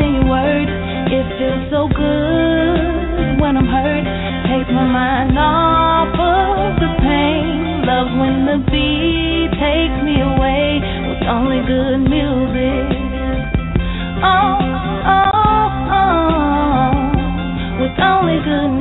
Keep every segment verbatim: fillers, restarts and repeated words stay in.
in your words. It feels so good when I'm hurt. Takes my mind off of the pain. Love when the beat takes me away with only good music. Oh, oh, oh, with only good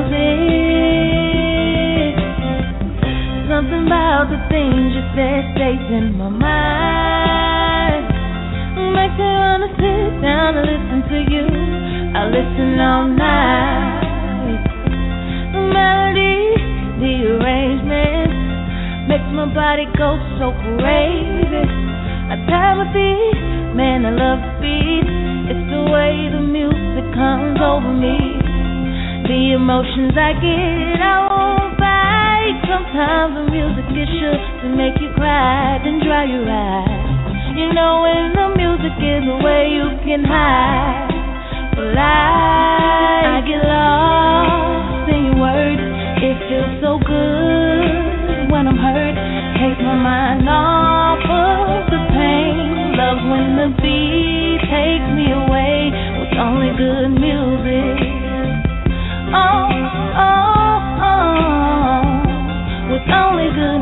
music. Something about the things you said stays in my mind. Makes me wanna sit down and listen to you. I listen all night. The melody, the arrangement makes my body go so crazy. I tap my feet, man, I love the beat. It's the way the music comes over me. The emotions I get, I won't fight. Sometimes the music is sure to make you cry, then dry your eyes. You know when the music is away, you can hide. Well, I, I get lost in your words. It feels so good when I'm hurt. Takes my mind off of the pain. Love when the beat takes me away with only good music. Oh, oh, oh, with only good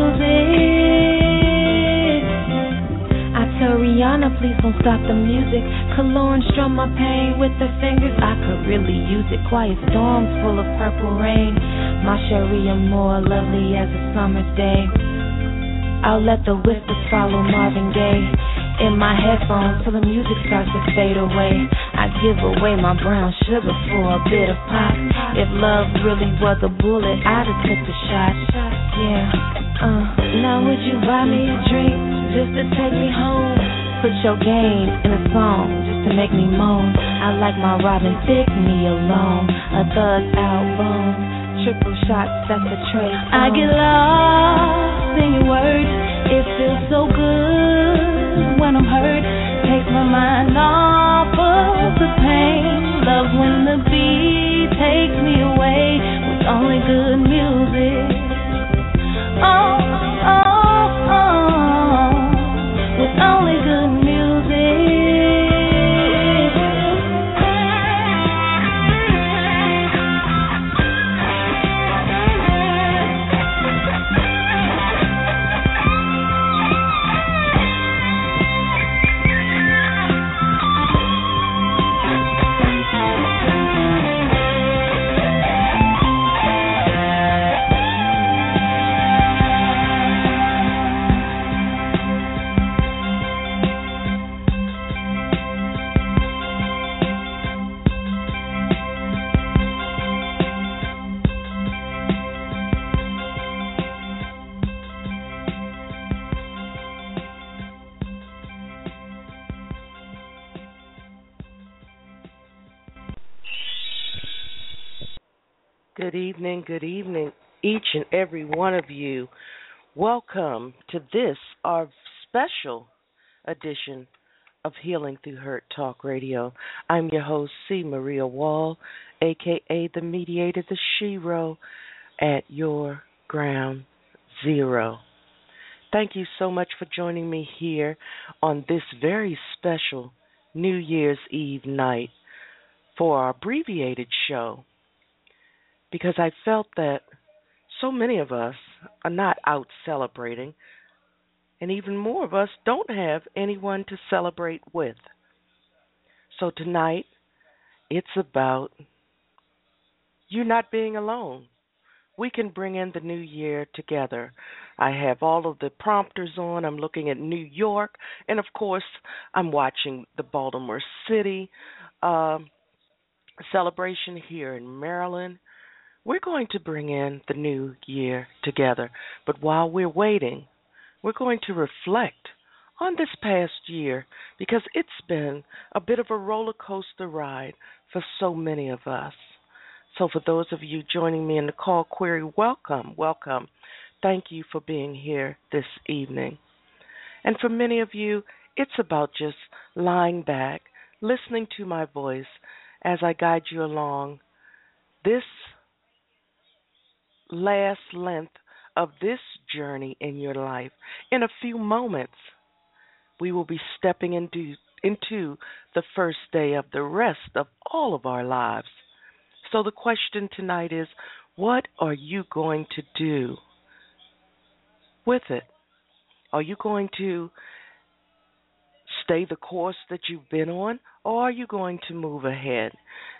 music. I tell Rihanna, please don't stop the music. Kalorn strum my pain with her fingers. I could really use it. Quiet storms full of purple rain. My Sharia more lovely as a summer day. I'll let the whispers follow Marvin Gaye in my headphones till the music starts to fade away. I give away my brown sugar for a bit of pop. If love really was a bullet, I'd have took the shot. Yeah, uh, now would you buy me a drink just to take me home? Put your game in a song just to make me moan. I like my Robin Thicke, me alone. A thug album. Triple shots, that's a trace. I get lost in your words. It feels so good when I'm hurt. Takes my mind off of the pain. Love when the beat takes me away with only good music. Oh, oh, oh, with only good music. Good evening, good evening, each and every one of you. Welcome to this, our special edition of Healing Through Hurt Talk Radio. I'm your host, C. Maria Wall, a k a the mediator, the Shero, at your ground zero. Thank you so much for joining me here on this very special New Year's Eve night for our abbreviated show, because I felt that so many of us are not out celebrating, and even more of us don't have anyone to celebrate with. So tonight, it's about you not being alone. We can bring in the new year together. I have all of the prompters on. I'm looking at New York, and of course, I'm watching the Baltimore City uh, celebration here in Maryland. We're going to bring in the new year together. But while we're waiting, we're going to reflect on this past year, because it's been a bit of a roller coaster ride for so many of us. So for those of you joining me in the call query, welcome, welcome. Thank you for being here this evening. And for many of you, it's about just lying back, listening to my voice as I guide you along this last length of this journey in your life. In a few moments, we will be stepping into into the first day of the rest of all of our lives. So the question tonight is, what are you going to do with it? Are you going to stay the course that you've been on, or are you going to move ahead?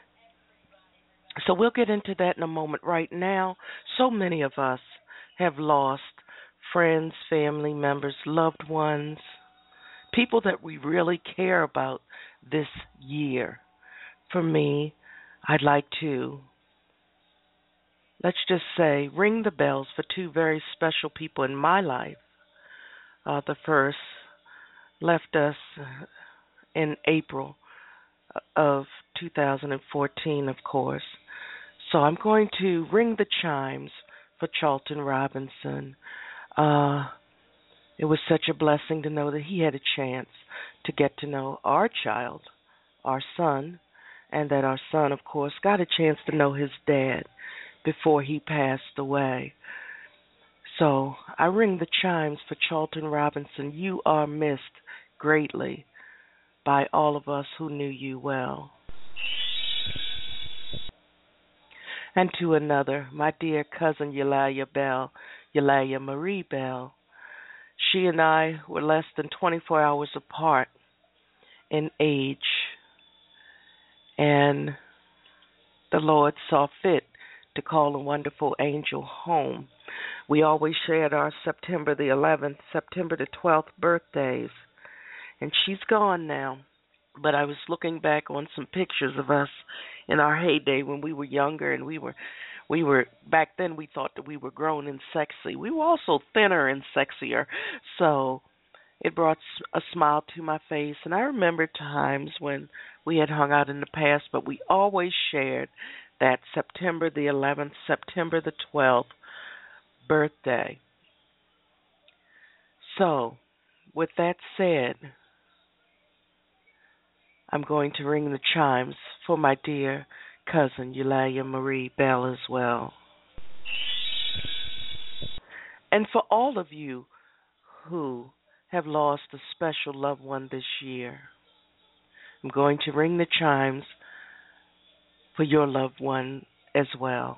So we'll get into that in a moment. Right now, so many of us have lost friends, family members, loved ones, people that we really care about this year. For me, I'd like to, let's just say, ring the bells for two very special people in my life. Uh, the first left us in April of two thousand fourteen, of course. So I'm going to ring the chimes for Charlton Robinson. Uh, it was such a blessing to know that he had a chance to get to know our child, our son, and that our son, of course, got a chance to know his dad before he passed away. So I ring the chimes for Charlton Robinson. You are missed greatly by all of us who knew you well. And to another, my dear cousin Eulalia Bell, Eulalia Marie Bell. She and I were less than twenty-four hours apart in age, and the Lord saw fit to call a wonderful angel home. We always shared our September the eleventh, September the twelfth birthdays, and she's gone now. But I was looking back on some pictures of us in our heyday when we were younger, and we were, we were back then we thought that we were grown and sexy. We were also thinner and sexier, so it brought a smile to my face. And I remember times when we had hung out in the past, but we always shared that September the eleventh, September the twelfth birthday. So, with that said, I'm going to ring the chimes for my dear cousin Eulalia Marie Bell as well. And for all of you who have lost a special loved one this year, I'm going to ring the chimes for your loved one as well.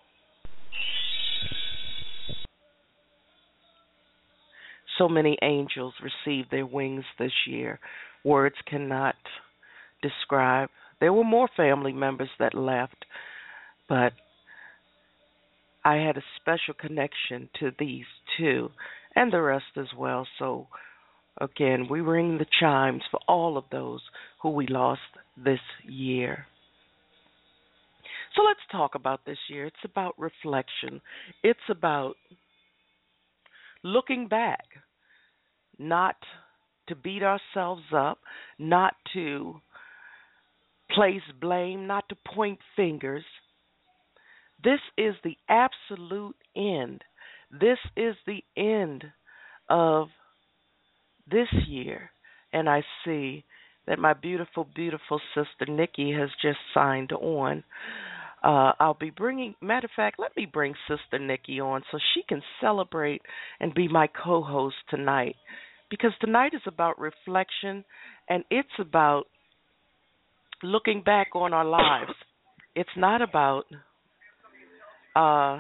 So many angels received their wings this year. Words cannot describe. There were more family members that left, but I had a special connection to these two and the rest as well. So, again, we ring the chimes for all of those who we lost this year. So let's talk about this year. It's about reflection. It's about looking back, not to beat ourselves up, not to place blame, not to point fingers. This is the absolute end. This is the end of this year. And I see that my beautiful, beautiful sister Nikki has just signed on. Uh, I'll be bringing, matter of fact, let me bring Sister Nikki on so she can celebrate and be my co-host tonight. Because tonight is about reflection, and it's about looking back on our lives. It's not about, uh,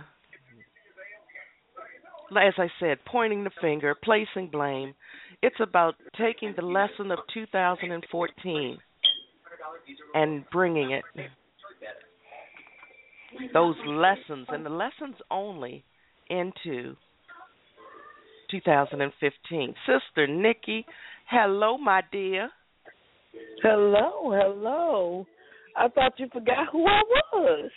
as I said, pointing the finger, placing blame. It's about taking the lesson of two thousand fourteen and bringing it, those lessons, and the lessons only, into two thousand fifteen. Sister Nikki, hello, my dear. Hello, hello. I thought you forgot who I was.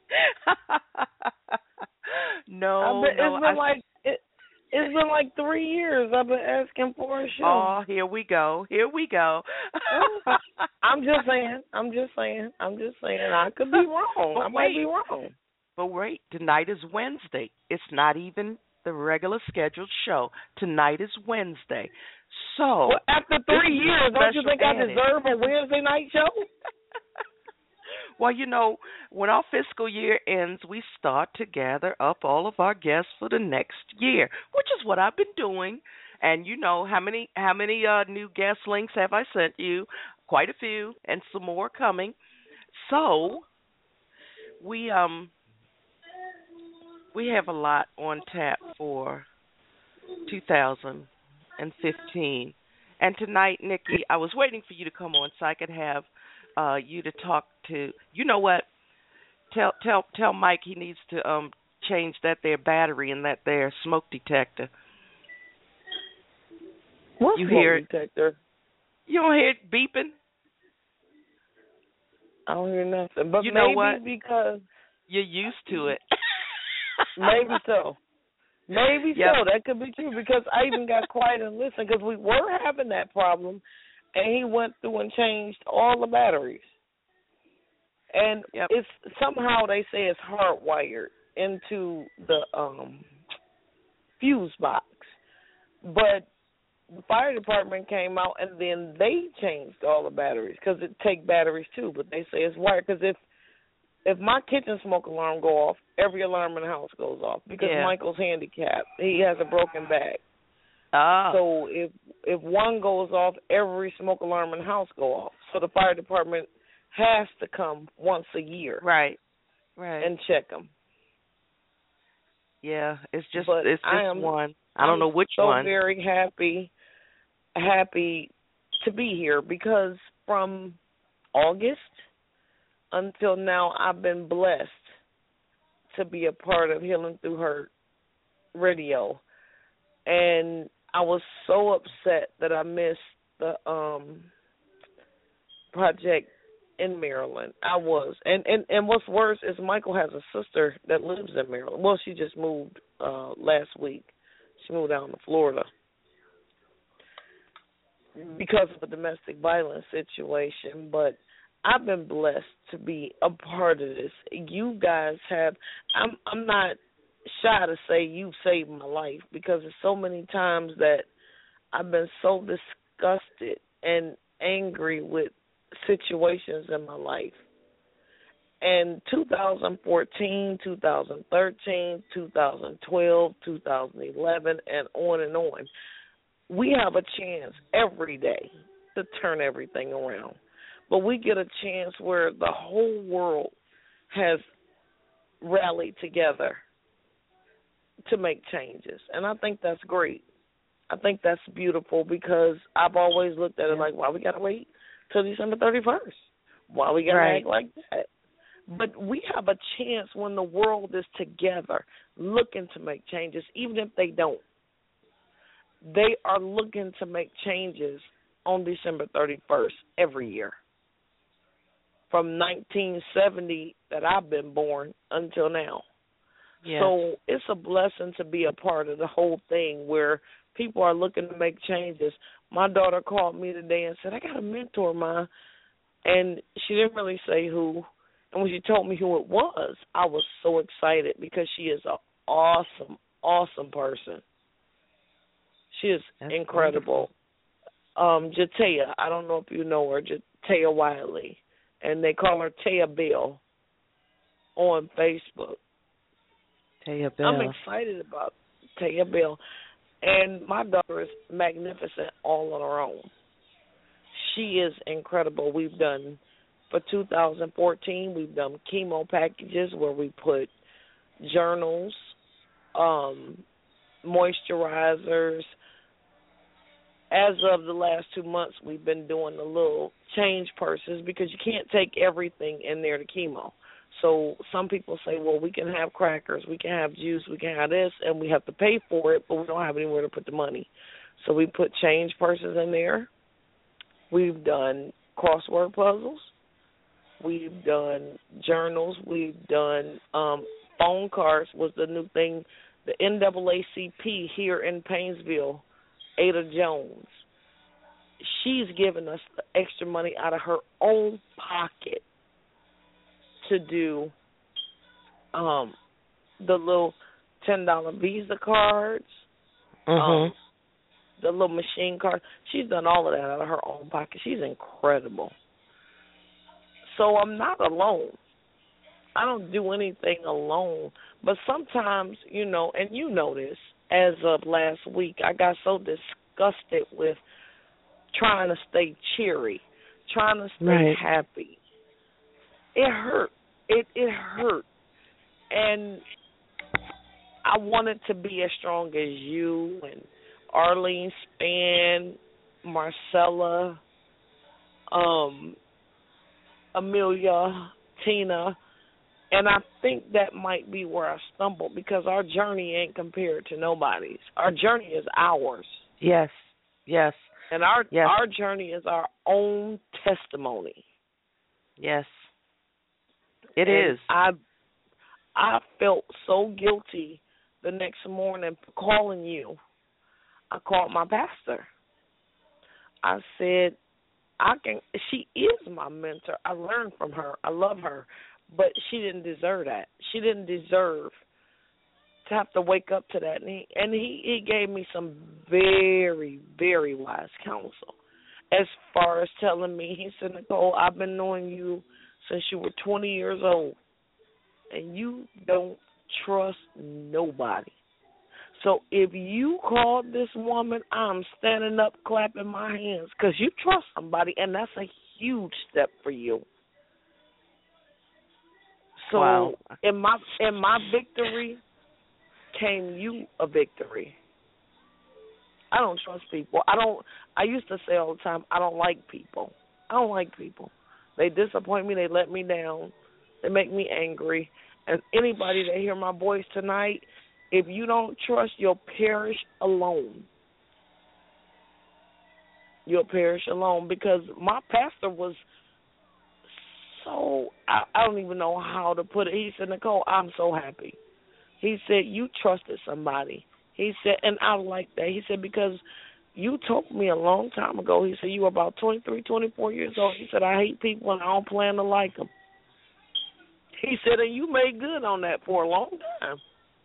no, I've been, no. It's been I, like it, it's been like three years. I've been asking for a show. Oh, here we go. Here we go. I'm just saying. I'm just saying. I'm just saying. I could be wrong. But I wait, might be wrong. But wait, tonight is Wednesday. It's not even the regular scheduled show. Tonight is Wednesday. So, well, after three years, don't you think I deserve a Wednesday night show? Well, you know, when our fiscal year ends, we start to gather up all of our guests for the next year, which is what I've been doing. And you know how many how many uh, new guest links have I sent you? Quite a few, and some more coming. So we um we have a lot on tap for two thousand fifteen. And tonight, Nikki, I was waiting for you to come on so I could have uh, you to talk to. You know what? Tell tell tell Mike he needs to um change that there battery in that there smoke detector. What You smoke hear it? detector? You don't hear it beeping? I don't hear nothing. But You know maybe what? because You're used to it. maybe so. Maybe Yep. so. That could be true because I even got quiet and listened because we were having that problem, and he went through and changed all the batteries. And Yep. it's somehow they say it's hardwired into the um, fuse box, but the fire department came out and then they changed all the batteries because it take batteries too. But they say it's wired because if if my kitchen smoke alarm go off, every alarm in the house goes off because Yeah. Michael's handicapped. He has a broken back. Ah. So if if one goes off, every smoke alarm in the house go off. So the fire department has to come once a year Right. Right. and check them. Yeah, it's just But it's just I am, one. I don't I'm know which so one. very happy, happy to be here because from August until now, I've been blessed to be a part of Healing Through Hurt Radio, and I was so upset that I missed the um, project in Maryland. I was, and, and and what's worse is Michael has a sister that lives in Maryland. Well, she just moved uh, last week. She moved down to Florida because of a domestic violence situation. But I've been blessed to be a part of this. You guys have. I'm I'm not shy to say you've saved my life because there's so many times that I've been so disgusted and angry with situations in my life. And two thousand fourteen, two thousand thirteen, two thousand twelve, two thousand eleven, and on and on. We have a chance every day to turn everything around. But we get a chance where the whole world has rallied together to make changes. And I think that's great. I think that's beautiful because I've always looked at it like, why we got to wait till December thirty-first? Why we got to Right. act like that? But we have a chance when the world is together looking to make changes, even if they don't. They are looking to make changes on December thirty-first every year. From nineteen seventy that I've been born until now. Yes. So it's a blessing to be a part of the whole thing where people are looking to make changes. My daughter called me today and said, I got a mentor, Ma. And she didn't really say who. And when she told me who it was, I was so excited because she is an awesome, awesome person. She is That's incredible. Um, Jatea, I don't know if you know her, Jatea Wiley. And they call her Taya Bell on Facebook. Taya Bell. I'm excited about Taya Bell. And my daughter is magnificent all on her own. She is incredible. We've done, for two thousand fourteen, we've done chemo packages where we put journals, um, moisturizers. As of the last two months, we've been doing the little change purses because you can't take everything in there to chemo. So some people say, well, we can have crackers, we can have juice, we can have this, and we have to pay for it, but we don't have anywhere to put the money. So we put change purses in there. We've done crossword puzzles. We've done journals. We've done um, phone cards was the new thing. The N double A C P here in Painesville, Ada Jones, she's given us the extra money out of her own pocket to do um, the little ten dollar Visa cards, Mhm. um, the little machine cards. She's done all of that out of her own pocket. She's incredible. So I'm not alone. I don't do anything alone. But sometimes, you know, and you know this, as of last week. I got so disgusted with trying to stay cheery, trying to stay Right. happy. It hurt. It it hurt. And I wanted to be as strong as you and Arlene Span, Marcella, um, Amelia, Tina, and I think that might be where I stumbled because our journey ain't compared to nobody's. Our journey is ours. Yes. Yes. And our Yes. our journey is our own testimony. Yes. It and is. I I felt so guilty the next morning calling you. I called my pastor. I said, I can. She is my mentor. I learned from her. I love her, but she didn't deserve that. She didn't deserve to have to wake up to that. And he and he, he gave me some very, very wise counsel. As far as telling me, he said, Nicole, I've been knowing you since you were twenty years old, and you don't trust nobody. So if you called this woman, I'm standing up clapping my hands because you trust somebody, and that's a huge step for you. So Wow. in my in my victory came you a victory. I don't trust people. I don't. I used to say all the time, I don't like people. I don't like people. They disappoint me. They let me down. They make me angry. And anybody that hear my voice tonight, if you don't trust, you'll perish alone. You'll perish alone because my pastor was so, I, I don't even know how to put it. He said, Nicole, I'm so happy. He said, you trusted somebody. He said, and I like that. He said, because you told me a long time ago, he said, you were about twenty-three, twenty-four years old. He said, I hate people and I don't plan to like them. He said, and you made good on that for a long time.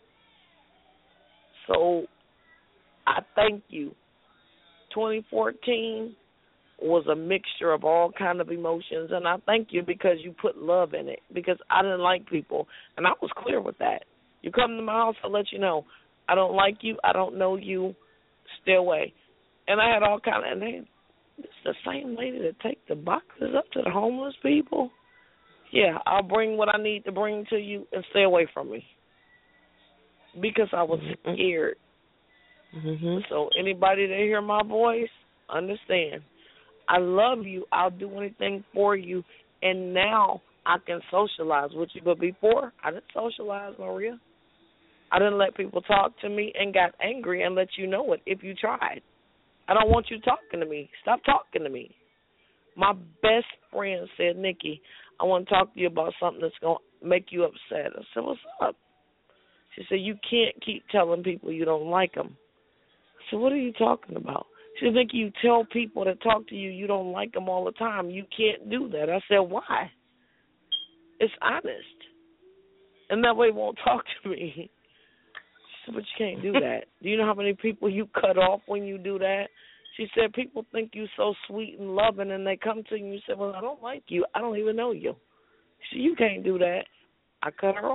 So I thank you. twenty fourteen was a mixture of all kind of emotions, and I thank you because you put love in it, because I didn't like people, and I was clear with that. You come to my house, I'll let you know. I don't like you. I don't know you. Stay away. And I had all kind of, and they, this is the same lady that take the boxes up to the homeless people. Yeah, I'll bring what I need to bring to you and stay away from me because I was scared. Mm-hmm. So anybody that hear my voice, understand. I love you. I'll do anything for you. And now I can socialize with you. But before, I didn't socialize, Maria. I didn't let people talk to me and got angry and let you know it if you tried. I don't want you talking to me. Stop talking to me. My best friend said, Nikki, I want to talk to you about something that's going to make you upset. I said, what's up? She said, you can't keep telling people you don't like them. I said, what are you talking about? She said, Nikki, you tell people that talk to you you don't like them all the time. You can't do that. I said, why? It's honest. And that way won't talk to me. She said, but you can't do that. Do you know how many people you cut off when you do that? She said, people think you so sweet and loving, and they come to you and you say, well, I don't like you. I don't even know you. She said, you can't do that. I cut her off.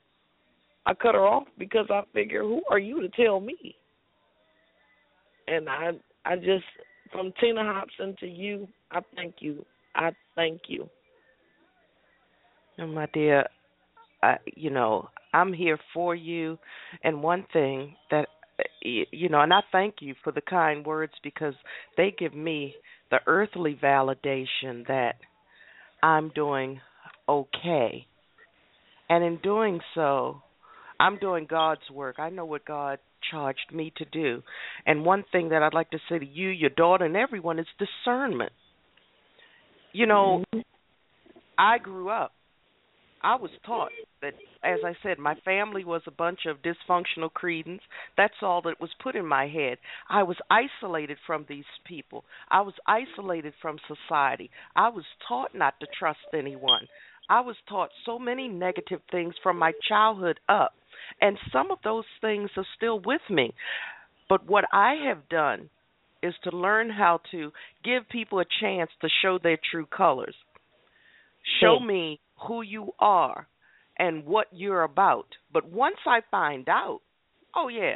I cut her off because I figure, who are you to tell me? And I I just, from Tina Hobson to you, I thank you. I thank you. And my dear, I, you know, I'm here for you. And one thing that, you know, and I thank you for the kind words because they give me the earthly validation that I'm doing okay. And in doing so, I'm doing God's work. I know what God charged me to do. And one thing that I'd like to say to you, your daughter, and everyone is discernment. You know, mm-hmm. I grew up. I was taught that, as I said, my family was a bunch of dysfunctional cretins. That's all that was put in my head. I was isolated from these people. I was isolated from society. I was taught not to trust anyone. I was taught so many negative things from my childhood up, and some of those things are still with me. But what I have done is to learn how to give people a chance to show their true colors. Show me who you are and what you're about. But once I find out, oh, yeah,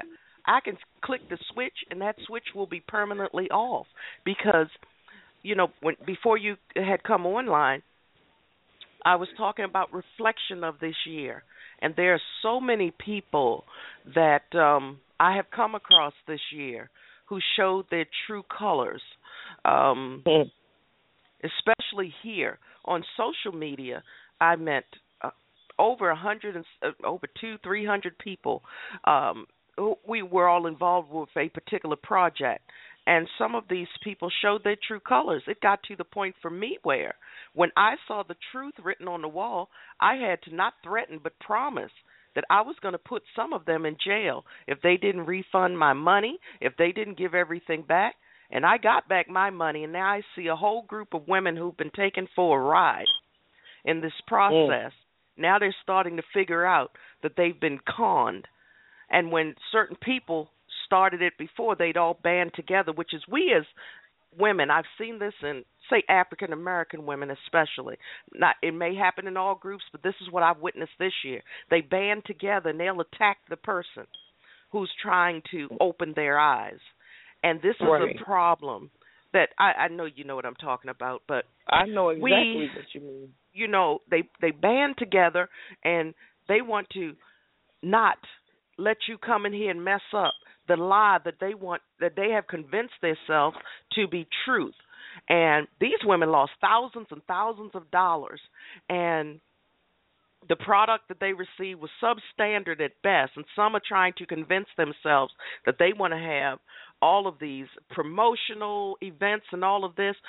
I can click the switch, and that switch will be permanently off because, you know, when before you had come online, I was talking about reflection of this year, and there are so many people that um, I have come across this year who showed their true colors, um, Mm. especially here on social media. I met uh, over a hundred and uh, over two, three hundred people. Um, who- we were all involved with a particular project, and some of these people showed their true colors. It got to the point for me where, when I saw the truth written on the wall, I had to not threaten but promise that I was going to put some of them in jail if they didn't refund my money, if they didn't give everything back. And I got back my money, and now I see a whole group of women who've been taken for a ride in this process. Mm. Now they're starting to figure out that they've been conned. And when certain people started it before, they'd all band together, which is we as women. I've seen this in, say, African American women especially. Not, it may happen in all groups, but this is what I've witnessed this year. They band together and they'll attack the person who's trying to open their eyes. And this is right. a problem that I, I know you know what I'm talking about, but I know exactly we, what you mean. You know, they they band together and they want to not let you come in here and mess up the lie that they want, that they have convinced themselves to be truth. And these women lost thousands and thousands of dollars, and the product that they received was substandard at best, and some are trying to convince themselves that they want to have all of these promotional events and all of this.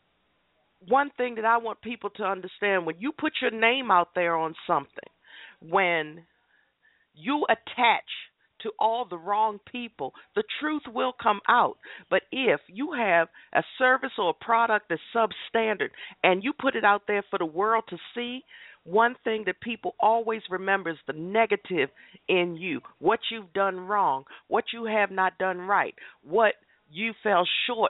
One thing that I want people to understand, when you put your name out there on something, when you attach to all the wrong people, the truth will come out. But if you have a service or a product that's substandard and you put it out there for the world to see, one thing that people always remember is the negative in you, what you've done wrong, what you have not done right, what you fell short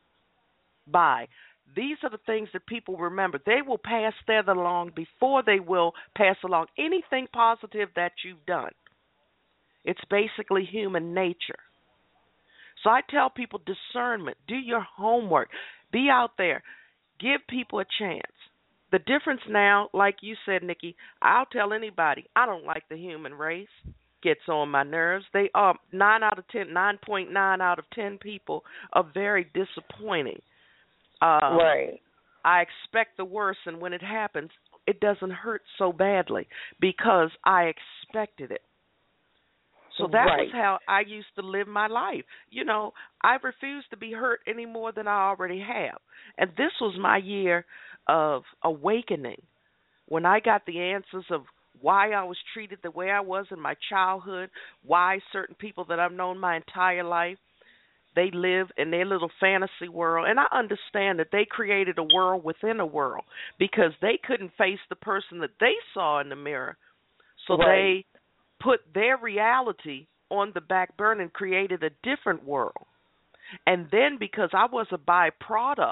by. These are the things that people remember. They will pass that along before they will pass along anything positive that you've done. It's basically human nature. So I tell people discernment, do your homework, be out there, give people a chance. The difference now, like you said, Nikki, I'll tell anybody, I don't like the human race. Gets on my nerves. They are nine out of ten, nine point nine out of ten people are very disappointing. Um, right. I expect the worst, and when it happens, it doesn't hurt so badly because I expected it. So that right. was how I used to live my life. You know, I refused to be hurt any more than I already have. And this was my year of awakening, when I got the answers of why I was treated the way I was in my childhood, why certain people that I've known my entire life, they live in their little fantasy world. And I understand that they created a world within a world because they couldn't face the person that they saw in the mirror. So right. they put their reality on the back burner and created a different world. And then because I was a byproduct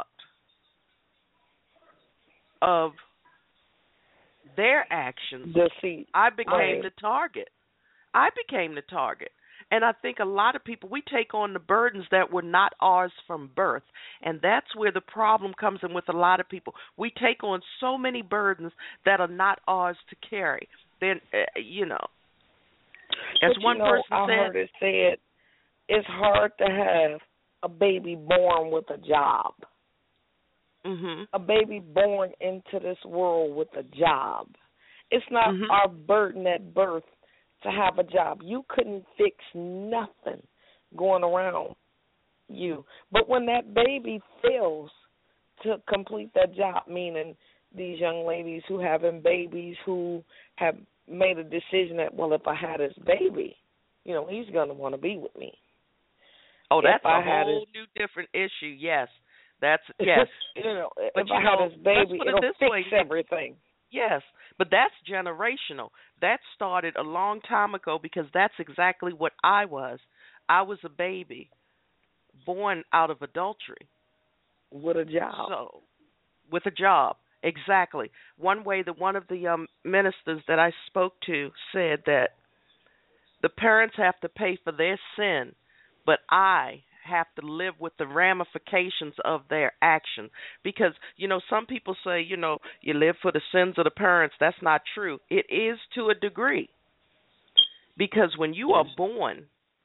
of their actions, Deceit. I became right. the target. I became the target. And I think a lot of people, we take on the burdens that were not ours from birth. And that's where the problem comes in with a lot of people. We take on so many burdens that are not ours to carry. Then, uh, you know, as but one you know, person I said, heard it said, it's hard to have a baby born with a job. mm-hmm. A baby born into this world with a job. It's not mm-hmm. our burden at birth to have a job. You couldn't fix nothing going around you. But when that baby fails to complete that job, meaning these young ladies who having babies who have made a decision that, well, if I had this baby, you know, he's going to want to be with me. Oh, that's if a I had whole his, new different issue. Yes, that's yes. you know, but if you I know, had this baby, it it'll this fix way. everything. Yes, but that's generational. That started a long time ago because that's exactly what I was. I was a baby born out of adultery. With a job. So, with a job, exactly. One way that one of the um, ministers that I spoke to said that The parents have to pay for their sin, but I have to live with the ramifications of their action. Because, you know, some people say, you know, you live for the sins of the parents. That's not true. It is to a degree. Because when you are born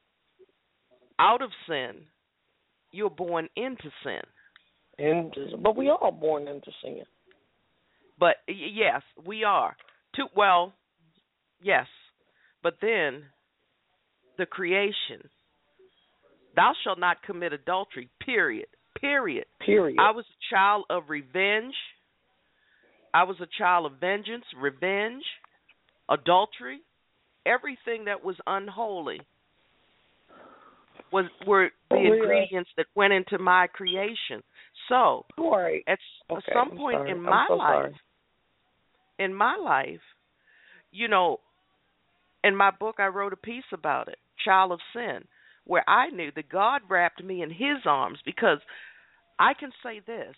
out of sin, you're born into sin. And, but we are born into sin. But, yes, we are. To, well, yes. But then the creation, thou shalt not commit adultery, period, period. Period. I was a child of revenge. I was a child of vengeance, revenge, adultery. Everything that was unholy was were the oh, ingredients yeah. that went into my creation. So, right. at okay, some I'm point sorry. in my so life, sorry. in my life, you know, in my book I wrote a piece about it, Child of Sin, where I knew that God wrapped me in his arms, because I can say this,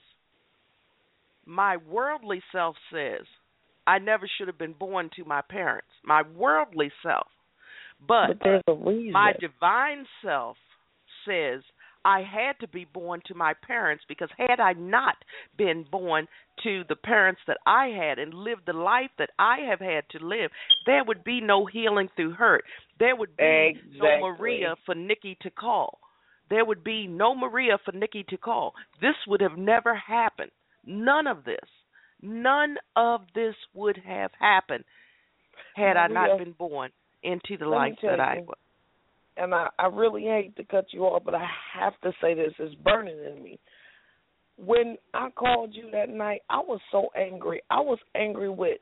my worldly self says I never should have been born to my parents, my worldly self. But, but there's a reason. My divine self says I had to be born to my parents, because had I not been born to the parents that I had and lived the life that I have had to live, there would be no healing through hurt. There would be exactly. no Maria for Nikki to call. There would be no Maria for Nikki to call. This would have never happened. None of this. None of this would have happened had Maria, I not been born into the life that I was. And I, I really hate to cut you off, but I have to say this. It's burning in me. When I called you that night, I was so angry. I was angry with,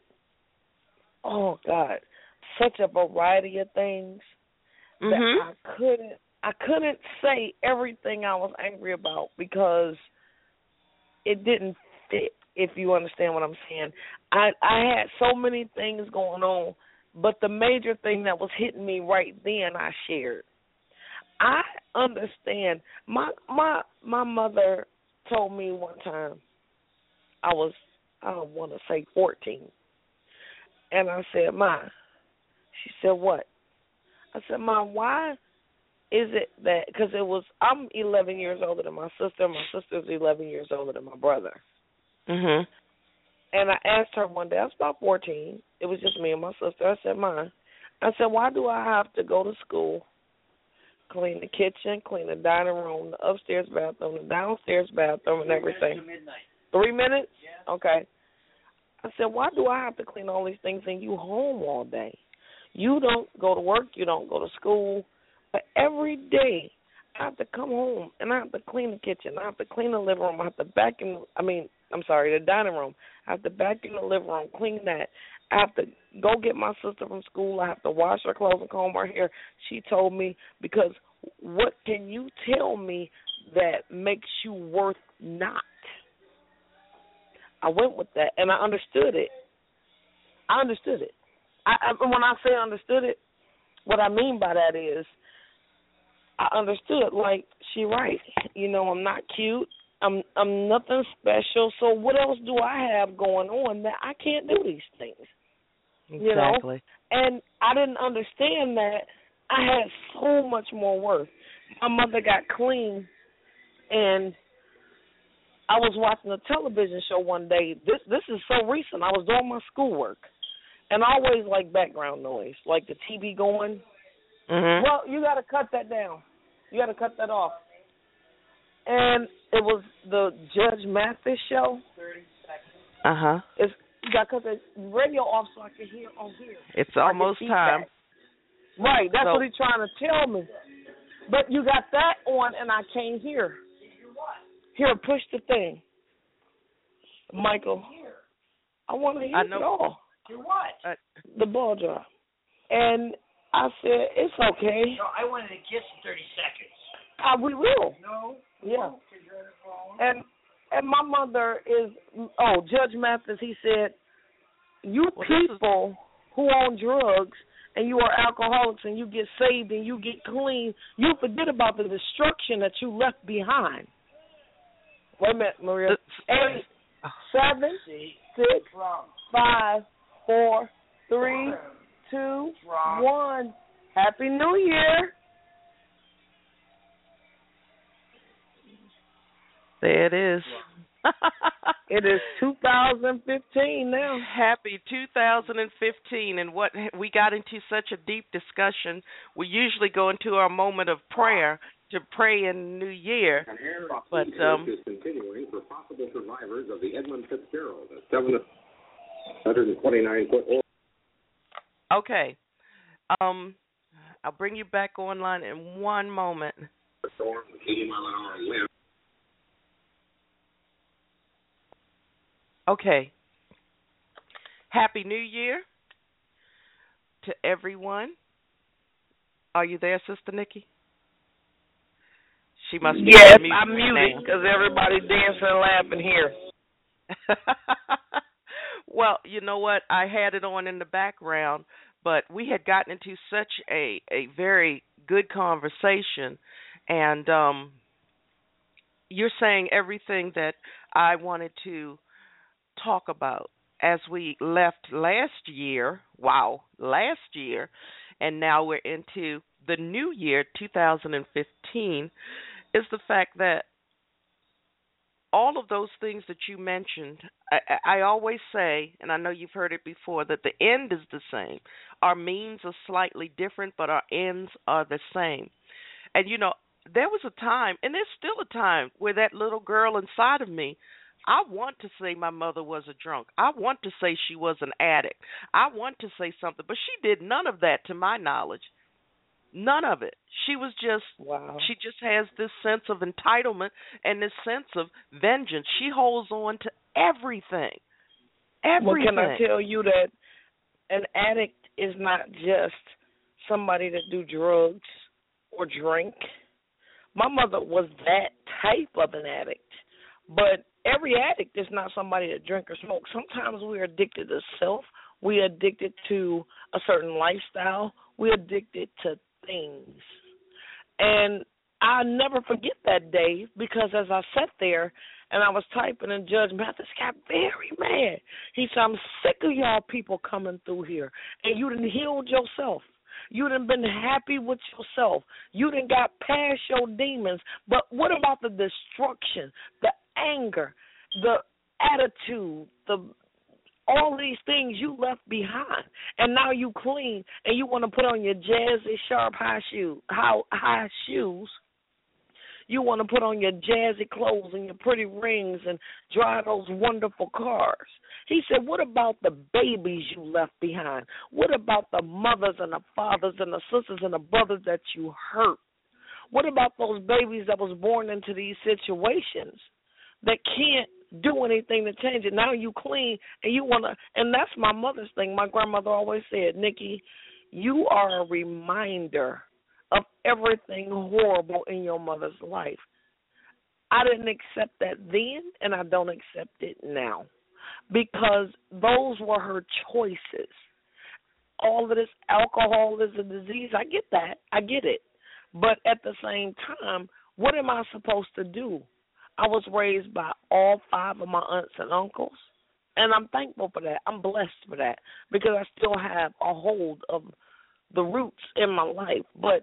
oh, God, such a variety of things mm-hmm. that I couldn't, I couldn't say everything I was angry about, because it didn't fit, if you understand what I'm saying. I, I had so many things going on, but the major thing that was hitting me right then, I shared. I understand. My my my mother told me one time, I was, I don't want to say fourteen, and I said, Ma, she said, what? I said, Ma, why is it that, because it was, I'm eleven years older than my sister, my sister's eleven years older than my brother. Mm-hmm. And I asked her one day, I was about fourteen, it was just me and my sister. I said, Ma, I said, why do I have to go to school, clean the kitchen, clean the dining room, the upstairs bathroom, the downstairs bathroom, and everything? Three minutes to midnight. Three minutes? Yeah. Okay. I said, why do I have to clean all these things and you home all day? You don't go to work, you don't go to school, but every day I have to come home and I have to clean the kitchen, I have to clean the living room, I have to vacuum, I mean, I'm sorry, the dining room. I have to vacuum the living room, clean that. I have to go get my sister from school. I have to wash her clothes and comb her hair. She told me, because what can you tell me that makes you worth not? I went with that, and I understood it. I understood it. I, I, when I say understood it, what I mean by that is I understood, like, she right. You know, I'm not cute. I'm I'm nothing special, so what else do I have going on that I can't do these things? Exactly. You know? And I didn't understand that I had so much more worth. My mother got clean, and I was watching a television show one day. This this is so recent. I was doing my schoolwork, and I always like background noise, like the T V going. Mm-hmm. Well, you got to cut that down. You got to cut that off. And it was the Judge Mathis show. Thirty seconds. Uh huh. It's you got to cut the radio off so I can hear on here. It's almost time. Right, that's so, what he's trying to tell me. But you got that on, and I can't hear. Here, push the thing, Michael. I want to hear I know. it all. Hear what? Uh, The ball drop. And I said, it's okay. No, I wanted to kiss in thirty seconds. Uh, we will. No. Yeah. Because you're on the phone. And and my mother is, oh, Judge Mathis, he said, you well, people who own drugs and you are alcoholics and you get saved and you get clean, you forget about the destruction that you left behind. Wait a minute, Maria. Eight, seven, six, five, four, three, two, one. Happy New Year. There it is. It is two thousand fifteen now. Happy two thousand fifteen, and what we got into such a deep discussion. We usually go into our moment of prayer to pray in New Year, but um, is continuing for possible survivors of the Edmund Fitzgerald, a seven hundred twenty-nine foot. Okay, um, I'll bring you back online in one moment. Storm, eighty mile an hour wind. Okay. Happy New Year to everyone. Are you there, Sister Nikki? She must be Yes, muted I'm muted because everybody's dancing and laughing here. Well, you know what? I had it on in the background, but we had gotten into such a, a very good conversation, and um, you're saying everything that I wanted to talk about as we left last year. Wow, last year, and now we're into the new year, two thousand fifteen, is the fact that all of those things that you mentioned, I, I always say, and I know you've heard it before, that the end is the same. Our means are slightly different, but our ends are the same. And, you know, there was a time, and there's still a time, where that little girl inside of me, I want to say my mother was a drunk. I want to say she was an addict. I want to say something, but she did none of that to my knowledge. None of it. She was just, wow. She just has this sense of entitlement and this sense of vengeance. She holds on to everything. Everything. Well, can I tell you that an addict is not just somebody that do drugs or drink. My mother was that type of an addict, but every addict is not somebody that drink or smoke. Sometimes we're addicted to self. We're addicted to a certain lifestyle. We're addicted to things. And I'll never forget that day because as I sat there and I was typing and Judge Mathis got very mad. He said, I'm sick of y'all people coming through here and you done healed yourself. You done been happy with yourself. You done got past your demons. But what about the destruction, the anger, the attitude, the all these things you left behind, and now you clean, and you want to put on your jazzy, sharp high shoe, high, high shoes. You want to put on your jazzy clothes and your pretty rings and drive those wonderful cars. He said, what about the babies you left behind? What about the mothers and the fathers and the sisters and the brothers that you hurt? What about those babies that was born into these situations that can't do anything to change it? Now you clean and you want to, and that's my mother's thing. My grandmother always said, Nikki, you are a reminder of everything horrible in your mother's life. I didn't accept that then, and I don't accept it now because those were her choices. All of this alcohol is a disease. I get that. I get it. But at the same time, what am I supposed to do? I was raised by all five of my aunts and uncles, and I'm thankful for that. I'm blessed for that because I still have a hold of the roots in my life. But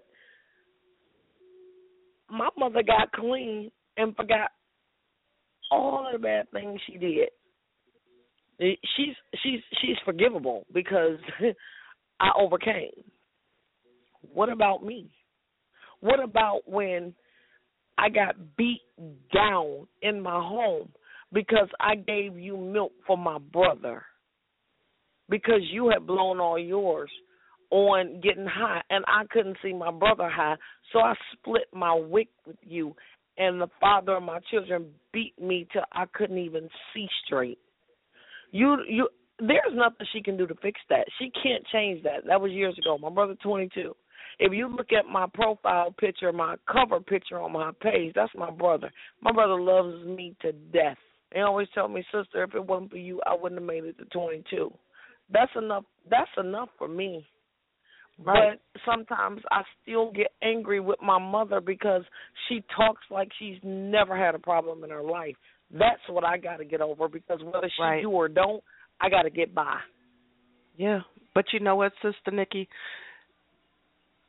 my mother got clean and forgot all of the bad things she did. She's she's she's forgivable because I overcame. What about me? What about when I got beat down in my home because I gave you milk for my brother because you had blown all yours on getting high and I couldn't see my brother high, so I split my wick with you, and the father of my children beat me till I couldn't even see straight. You, you, there's nothing she can do to fix that. She can't change that. That was years ago. My brother, twenty-two. If you look at my profile picture, my cover picture on my page, that's my brother. My brother loves me to death. He always tell me, sister, if it wasn't for you, I wouldn't have made it to twenty-two. That's enough. That's enough for me. Right. But sometimes I still get angry with my mother because she talks like she's never had a problem in her life. That's what I got to get over because whether she right. do or don't, I got to get by. Yeah. But you know what, Sister Nikki?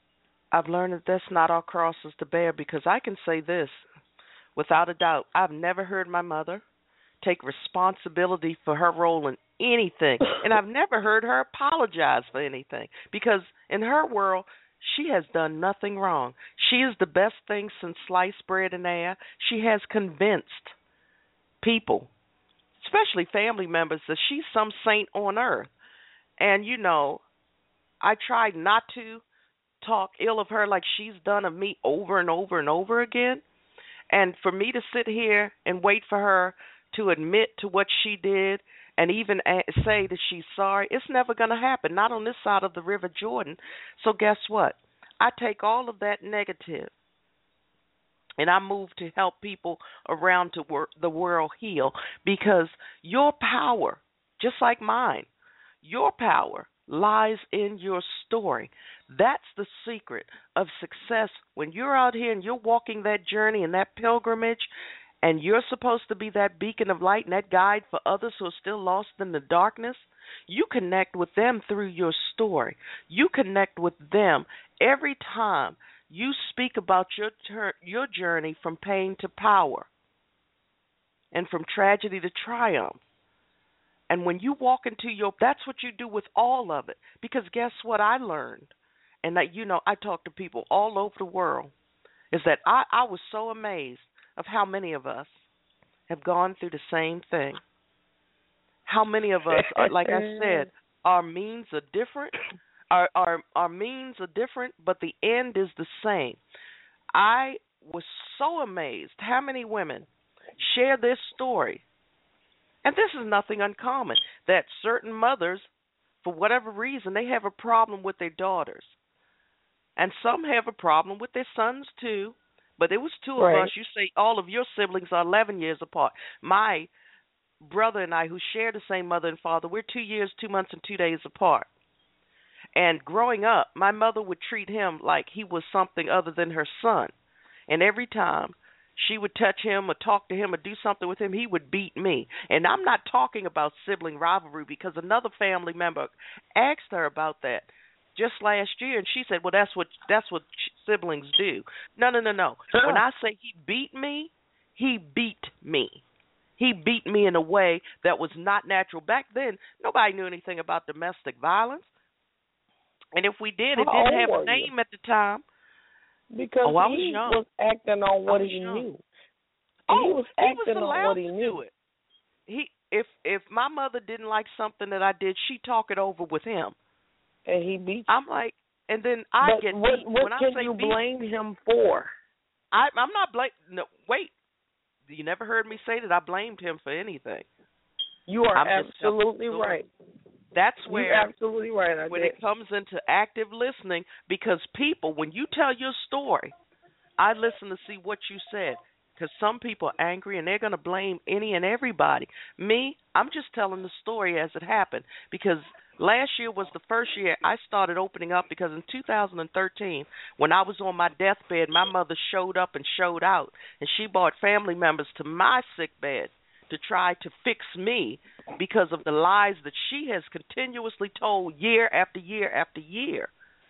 I've learned that that's not our crosses to bear, because I can say this without a doubt. I've never heard my mother take responsibility for her role in anything, and I've never heard her apologize for anything, because in her world, she has done nothing wrong. She is the best thing since sliced bread and air. She has convinced people, especially family members, that she's some saint on earth. And, you know, I tried not to talk ill of her like she's done of me over and over and over again. And for me to sit here and wait for her to admit to what she did and even say that she's sorry, it's never going to happen, not on this side of the River Jordan. So guess what? I take all of that negative and I move to help people around to wor- the world heal, because your power, just like mine, your power lies in your story. That's the secret of success. When you're out here and you're walking that journey and that pilgrimage, and you're supposed to be that beacon of light and that guide for others who are still lost in the darkness, you connect with them through your story. You connect with them every time you speak about your ter- your journey from pain to power and from tragedy to triumph. And when you walk into your, that's what you do with all of it. Because guess what I learned? And that, you know, I talk to people all over the world, is that I, I was so amazed of how many of us have gone through the same thing. How many of us, are, like I said, our means are different. Our, our our means are different, but the end is the same. I was so amazed how many women share this story. And this is nothing uncommon, that certain mothers, for whatever reason, they have a problem with their daughters. And some have a problem with their sons, too. But it was two of right. us. You say all of your siblings are eleven years apart. My brother and I, who share the same mother and father, we're two years, two months, and two days apart. And growing up, my mother would treat him like he was something other than her son. And every time she would touch him or talk to him or do something with him, he would beat me. And I'm not talking about sibling rivalry, because another family member asked her about that just last year, and she said, well, that's what that's what siblings do. No, no, no, no. Huh. When I say he beat me, he beat me. He beat me in a way that was not natural. Back then, nobody knew anything about domestic violence. And if we did, it How didn't have a name you? at the time. Because oh, I was he young. was acting on what he young. knew. Oh, he was acting he was allowed on what he to knew. do it. He, if if my mother didn't like something that I did, she'd talk it over with him. And he beat you. I'm like, and then I but get what, beat. what when can I say you beat, blame him for? I, I'm not blame. No, wait. You never heard me say that I blamed him for anything. You are I'm absolutely right. That's where, You're absolutely right. I when did. it comes into active listening, because people, when you tell your story, I listen to see what you said. Because some people are angry and they're going to blame any and everybody. Me, I'm just telling the story as it happened. Because last year was the first year I started opening up, because in two thousand thirteen, when I was on my deathbed, my mother showed up and showed out. And she brought family members to my sick bed to try to fix me because of the lies that she has continuously told year after year after year.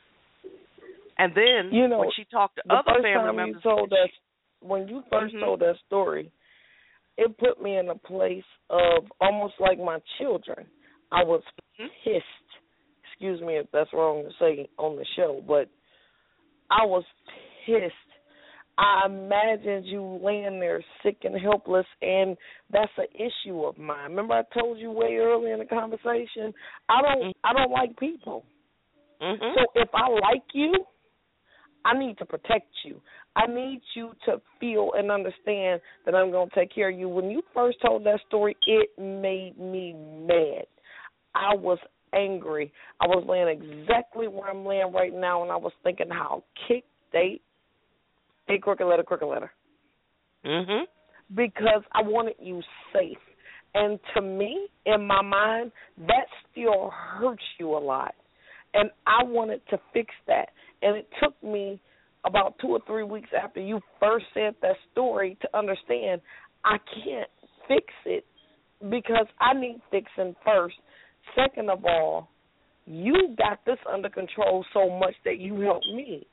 And then you know, when she talked to the other first family time members, you told that, when you first mm-hmm. told that story, it put me in a place of almost like my children. I was mm-hmm. pissed. Excuse me if that's wrong to say on the show, but I was pissed. I imagined you laying there sick and helpless, and that's an issue of mine. Remember I told you way early in the conversation, I don't mm-hmm. I don't like people. Mm-hmm. So if I like you, I need to protect you. I need you to feel and understand that I'm going to take care of you. When you first told that story, it made me mad. I was angry. I was laying exactly where I'm laying right now, and I was thinking how kick they, they crooked letter, crooked letter. Mm-hmm. Because I wanted you safe. And to me, in my mind, that still hurts you a lot. And I wanted to fix that. And it took me about two or three weeks after you first said that story to understand I can't fix it because I need fixing first. Second of all, you got this under control so much that you helped me.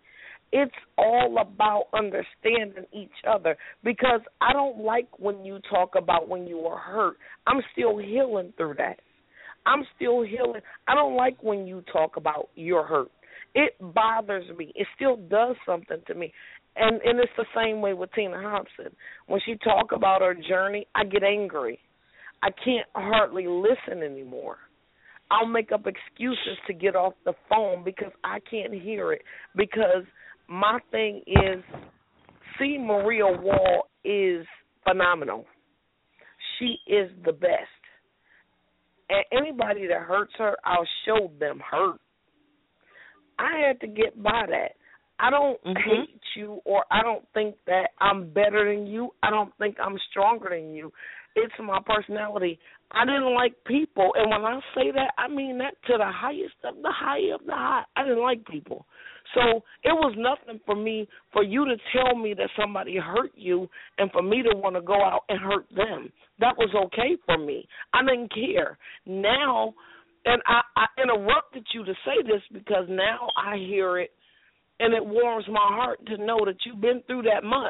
It's all about understanding each other, because I don't like when you talk about when you were hurt. I'm still healing through that. I'm still healing. I don't like when you talk about you're hurt. It bothers me. It still does something to me. And and it's the same way with Tina Hobson. When she talk about her journey, I get angry. I can't hardly listen anymore. I'll make up excuses to get off the phone because I can't hear it. Because my thing is, see, Maria Wall is phenomenal. She is the best. And anybody that hurts her, I'll show them hurt. I had to get by that. I don't mm-hmm. hate you, or I don't think that I'm better than you. I don't think I'm stronger than you. It's my personality. I didn't like people, and when I say that, I mean that to the highest of the high of the high. I didn't like people. So it was nothing for me, for you to tell me that somebody hurt you and for me to want to go out and hurt them. That was okay for me. I didn't care. Now, and I, I interrupted you to say this because now I hear it, and it warms my heart to know that you've been through that much,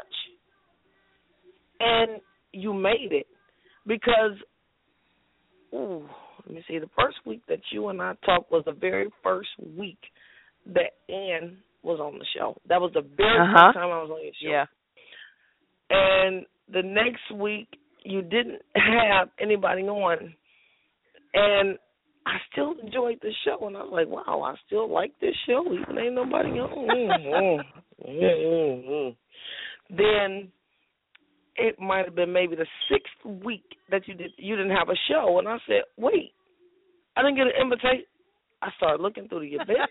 and you made it. Because, ooh, let me see, the first week that you and I talked was the very first week that Ann was on the show. That was the very uh-huh. first time I was on your show. Yeah. And the next week, you didn't have anybody on, and I still enjoyed the show, and I was like, wow, I still like this show, even ain't nobody on. mm-hmm. Then it might have been maybe the sixth week that you did you didn't have a show, and I said, wait, I didn't get an invitation. I started looking through the events.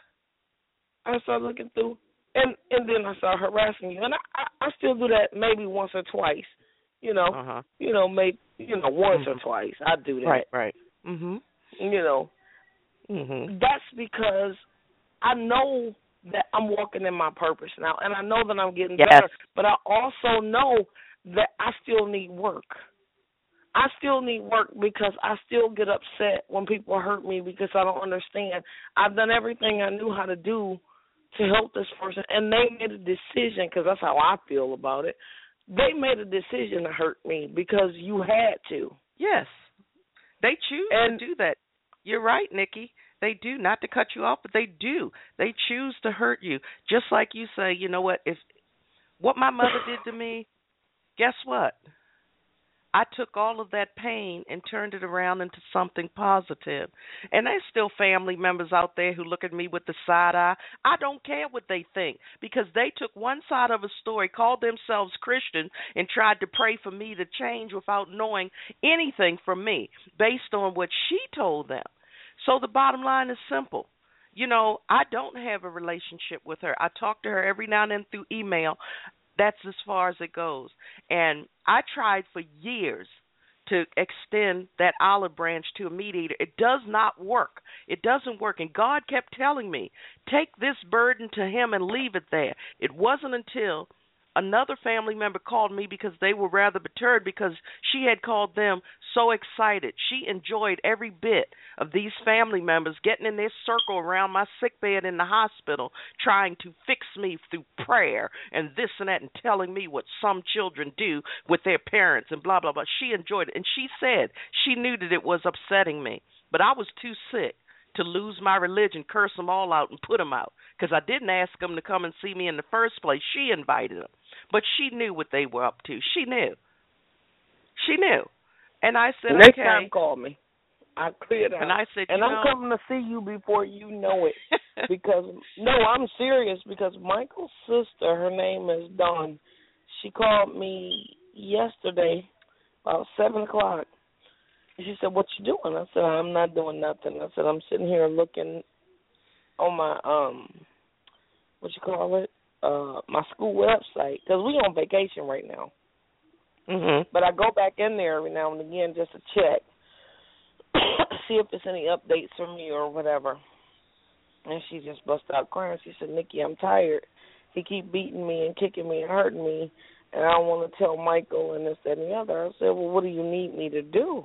I started looking through, and, and then I started harassing you, and I, I, I still do that maybe once or twice, you know, uh-huh. you know, maybe you know once mm-hmm. or twice I do that, right, right, mhm. You know, mm-hmm. that's because I know that I'm walking in my purpose now, and I know that I'm getting yes. better, but I also know that I still need work. I still need work because I still get upset when people hurt me because I don't understand. I've done everything I knew how to do to help this person, and they made a decision, because that's how I feel about it. They made a decision to hurt me because you had to. Yes. They choose and, to do that. You're right, Nikki. They do, not to cut you off, but they do. They choose to hurt you. Just like you say, you know what, if what my mother did to me, guess what? I took all of that pain and turned it around into something positive. And there's still family members out there who look at me with the side eye. I don't care what they think, because they took one side of a story, called themselves Christian, and tried to pray for me to change without knowing anything from me based on what she told them. So the bottom line is simple. You know, I don't have a relationship with her. I talk to her every now and then through email. That's as far as it goes. And I tried for years to extend that olive branch to a mediator. It does not work. It doesn't work. And God kept telling me, take this burden to him and leave it there. It wasn't until another family member called me because they were rather perturbed because she had called them so excited. She enjoyed every bit of these family members getting in their circle around my sick bed in the hospital, trying to fix me through prayer and this and that, and telling me what some children do with their parents and blah, blah, blah. She enjoyed it. And she said she knew that it was upsetting me, but I was too sick to lose my religion, curse them all out, and put them out, because I didn't ask them to come and see me in the first place. She invited them. But she knew what they were up to. She knew. She knew. And I said, Next okay. Next time, call me. I cleared out. And I said, and you I'm know, coming to see you before you know it. Because, no, I'm serious, because Michael's sister, her name is Dawn, she called me yesterday about seven o'clock. And she said, what you doing? I said, I'm not doing nothing. I said, I'm sitting here looking on my, um, what you call it? Uh, my school website, because we on vacation right now. Mm-hmm. But I go back in there every now and again just to check, see if there's any updates from me or whatever. And she just busted out crying. She said, Nikki, I'm tired. He keep beating me and kicking me and hurting me, and I don't want to tell Michael and this, that, and the other. I said, well, what do you need me to do?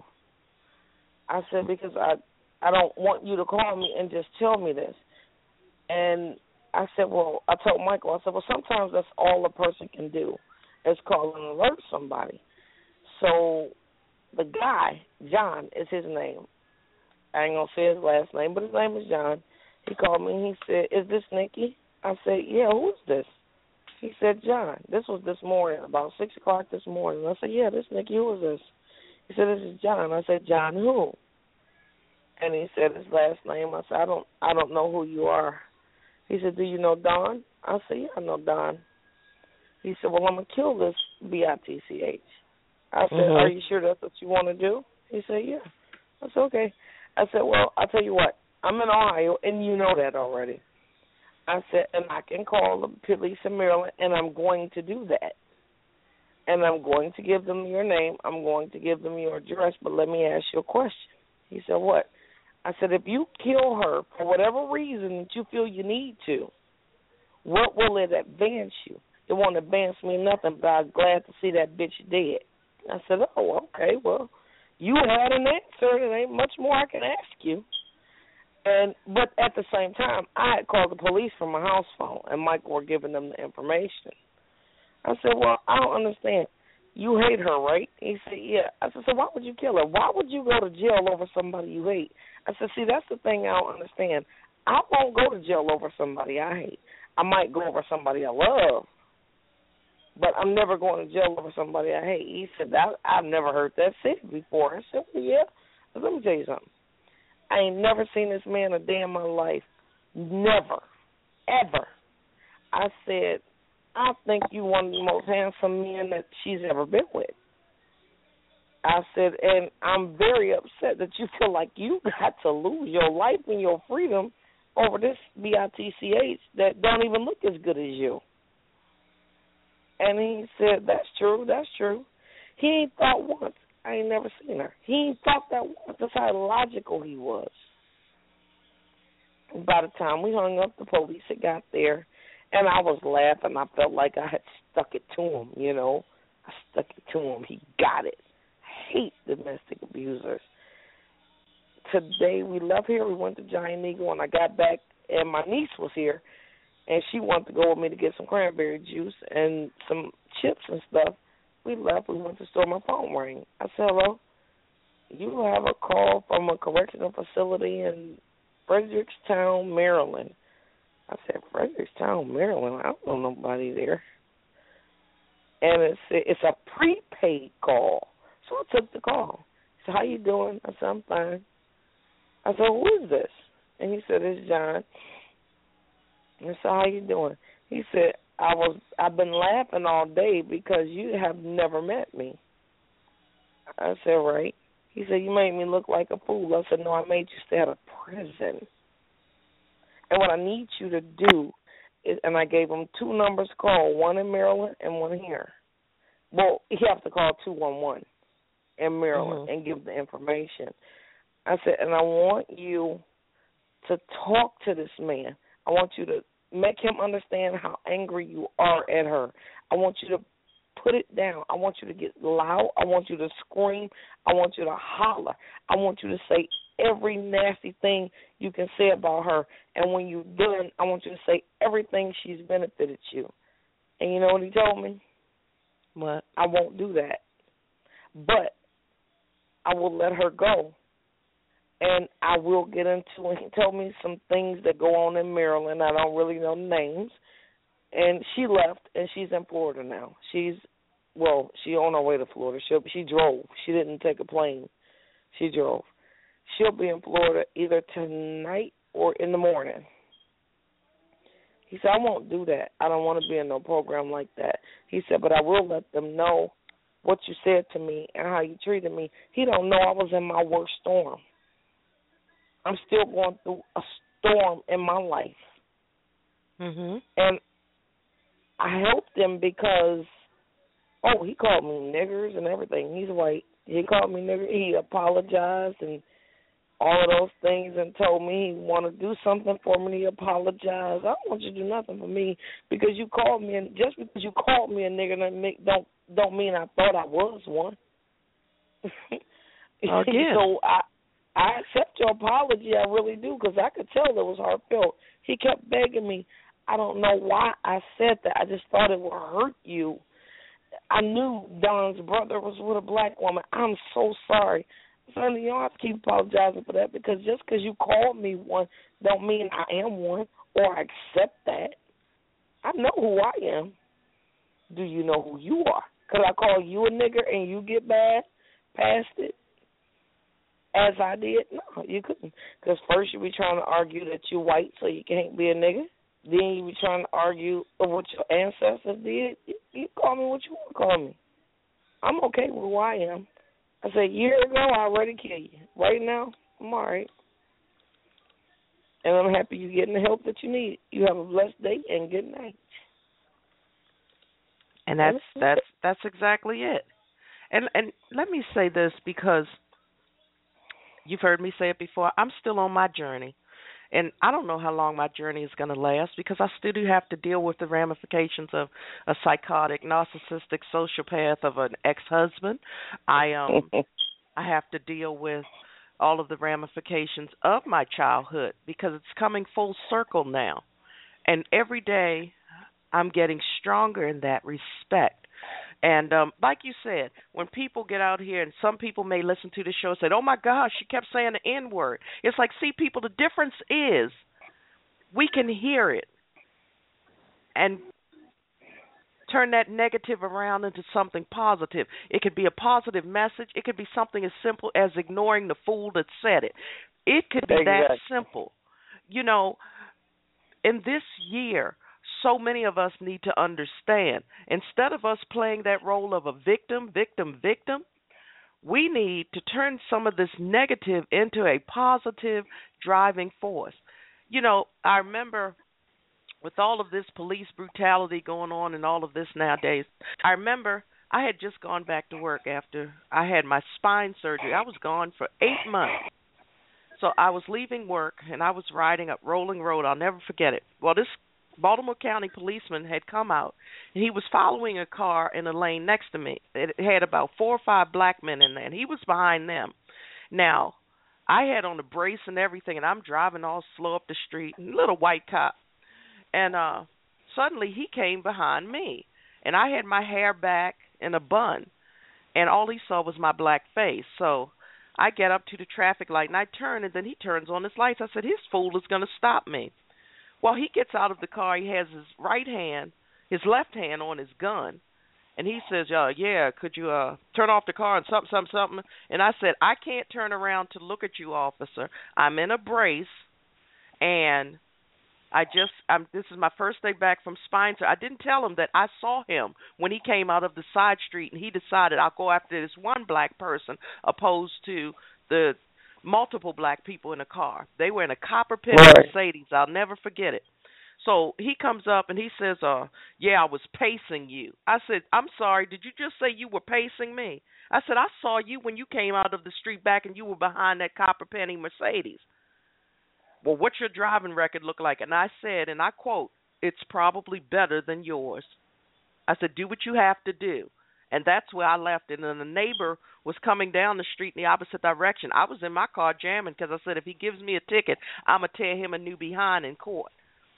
I said, because I, I don't want you to call me and just tell me this. And I said, well, I told Michael, I said, well, sometimes that's all a person can do is call and alert somebody. So the guy, John is his name. I ain't going to say his last name, but his name is John. He called me and he said, is this Nikki? I said, yeah, who is this? He said, John. This was this morning, about six o'clock this morning. I said, yeah, this Nikki, who is this? He said, this is John. I said, John who? And he said his last name. I said, I don't I don't know who you are. He said, do you know Don? I said, yeah, I know Don. He said, well, I'm going to kill this B I T C H. I said, mm-hmm. are you sure that's what you want to do? He said, yeah. I said, okay. I said, well, I'll tell you what. I'm in Ohio, and you know that already. I said, and I can call the police in Maryland, and I'm going to do that. And I'm going to give them your name. I'm going to give them your address, but let me ask you a question. He said, what? I said, if you kill her for whatever reason that you feel you need to, what will it advance you? It won't advance me nothing, but I'm glad to see that bitch dead. I said, oh, okay, well, you had an answer. There ain't much more I can ask you. And but at the same time, I had called the police from my house phone, and Michael were giving them the information. I said, well, I don't understand. You hate her, right? He said, yeah. I said, so why would you kill her? Why would you go to jail over somebody you hate? I said, see, that's the thing I don't understand. I won't go to jail over somebody I hate. I might go over somebody I love, but I'm never going to jail over somebody I hate. He said, that, I've never heard that said before. I said, well, yeah. I said, let me tell you something. I ain't never seen this man a day in my life. Never. Ever. I said, I think you one of the most handsome men that she's ever been with. I said, and I'm very upset that you feel like you got to lose your life and your freedom over this B I T C H that don't even look as good as you. And he said, that's true, that's true. He ain't thought once. I ain't never seen her. He ain't thought that once. That's how logical he was. By the time we hung up, the police had got there, and I was laughing. I felt like I had stuck it to him, you know. I stuck it to him. He got it. I hate domestic abusers. Today we left here. We went to Giant Eagle, and I got back, and my niece was here, and she wanted to go with me to get some cranberry juice and some chips and stuff. We left. We went to the store. My phone rang. I said, hello. You have a call from a correctional facility in Frederickstown, Maryland. I said, Frederickstown, Maryland? I don't know nobody there. And it's, it's a prepaid call. So I took the call. He said, how you doing? I said, I'm fine. I said, who is this? And he said, it's John. I said, how you doing? He said, I was, I've been laughing all day because you have never met me. I said, right. He said, you made me look like a fool. I said, no, I made you stay out of prison. And what I need you to do is, and I gave him two numbers to call, one in Maryland and one here. Well, you have to call two one one in Maryland mm-hmm. and give the information. I said, and I want you to talk to this man. I want you to make him understand how angry you are at her. I want you to put it down. I want you to get loud. I want you to scream. I want you to holler. I want you to say every nasty thing you can say about her. And when you're done, I want you to say everything she's benefited you. And you know what he told me? What? I won't do that. But I will let her go. And I will get into it. He told me some things that go on in Maryland. I don't really know names. And she left, and she's in Florida now. She's, well, she on her way to Florida. She she drove. She didn't take a plane. She drove. She'll be in Florida either tonight or in the morning. He said, I won't do that. I don't want to be in no program like that. He said, but I will let them know what you said to me and how you treated me. He don't know I was in my worst storm. I'm still going through a storm in my life. Mm-hmm. And I helped him because, oh, he called me niggers and everything. He's white. He called me nigger. He apologized and all of those things and told me he wanted to do something for me. He apologized. I don't want you to do nothing for me because you called me, and just because you called me a nigger don't don't mean I thought I was one. Oh, yeah. So I I accept your apology. I really do, because I could tell it was heartfelt. He kept begging me, I don't know why I said that. I just thought it would hurt you. I knew Don's brother was with a black woman. I'm so sorry. Sonny, you don't have to keep apologizing for that, because just because you called me one don't mean I am one or I accept that. I know who I am. Do you know who you are? Could I call you a nigger and you get mad past it as I did? No, you couldn't. Because first you be trying to argue that you're white so you can't be a nigger. Then you be trying to argue of what your ancestors did. You, you call me what you want to call me. I'm okay with who I am. I said, a year ago, I already killed you. Right now, I'm all right. And I'm happy you're getting the help that you need. You have a blessed day and good night. And that's that's that's exactly it. And and let me say this, because you've heard me say it before. I'm still on my journey. And I don't know how long my journey is going to last, because I still do have to deal with the ramifications of a psychotic, narcissistic sociopath of an ex-husband. I um I have to deal with all of the ramifications of my childhood, because it's coming full circle now. And every day I'm getting stronger in that respect. And um, like you said, when people get out here, and some people may listen to the show and say, oh, my gosh, she kept saying the N-word. It's like, see, people, the difference is we can hear it and turn that negative around into something positive. It could be a positive message. It could be something as simple as ignoring the fool that said it. It could be exactly that simple. You know, in this year, so many of us need to understand, instead of us playing that role of a victim, victim, victim, we need to turn some of this negative into a positive driving force. You know, I remember with all of this police brutality going on and all of this nowadays, I remember I had just gone back to work after I had my spine surgery. I was gone for eight months. So I was leaving work, and I was riding up Rolling Road. I'll never forget it. Well, this Baltimore County policeman had come out, and he was following a car in a lane next to me. It had about four or five black men in there, and he was behind them. Now, I had on a brace and everything, and I'm driving all slow up the street, and little white cop. And uh, suddenly he came behind me, and I had my hair back in a bun, and all he saw was my black face. So I get up to the traffic light, and I turn, and then he turns on his lights. I said, his fool is going to stop me. Well, he gets out of the car. He has his right hand, his left hand on his gun, and he says, uh, yeah, could you uh, turn off the car and something, something, something. And I said, I can't turn around to look at you, officer. I'm in a brace, and I just, I'm, this is my first day back from spine surgery. I didn't tell him that I saw him when he came out of the side street, and he decided I'll go after this one black person opposed to the multiple black people in a car. They were in a copper pit right. Mercedes. I'll never forget it. So he comes up and he says, uh, yeah, I was pacing you. I said, I'm sorry, did you just say you were pacing me? I said, I saw you when you came out of the street back and you were behind that copper penny Mercedes. Well, what's your driving record look like? And I said, and I quote, it's probably better than yours. I said, do what you have to do. And that's where I left it. And the neighbor was coming down the street in the opposite direction. I was in my car jamming because I said, if he gives me a ticket, I'm going to tear him a new behind in court.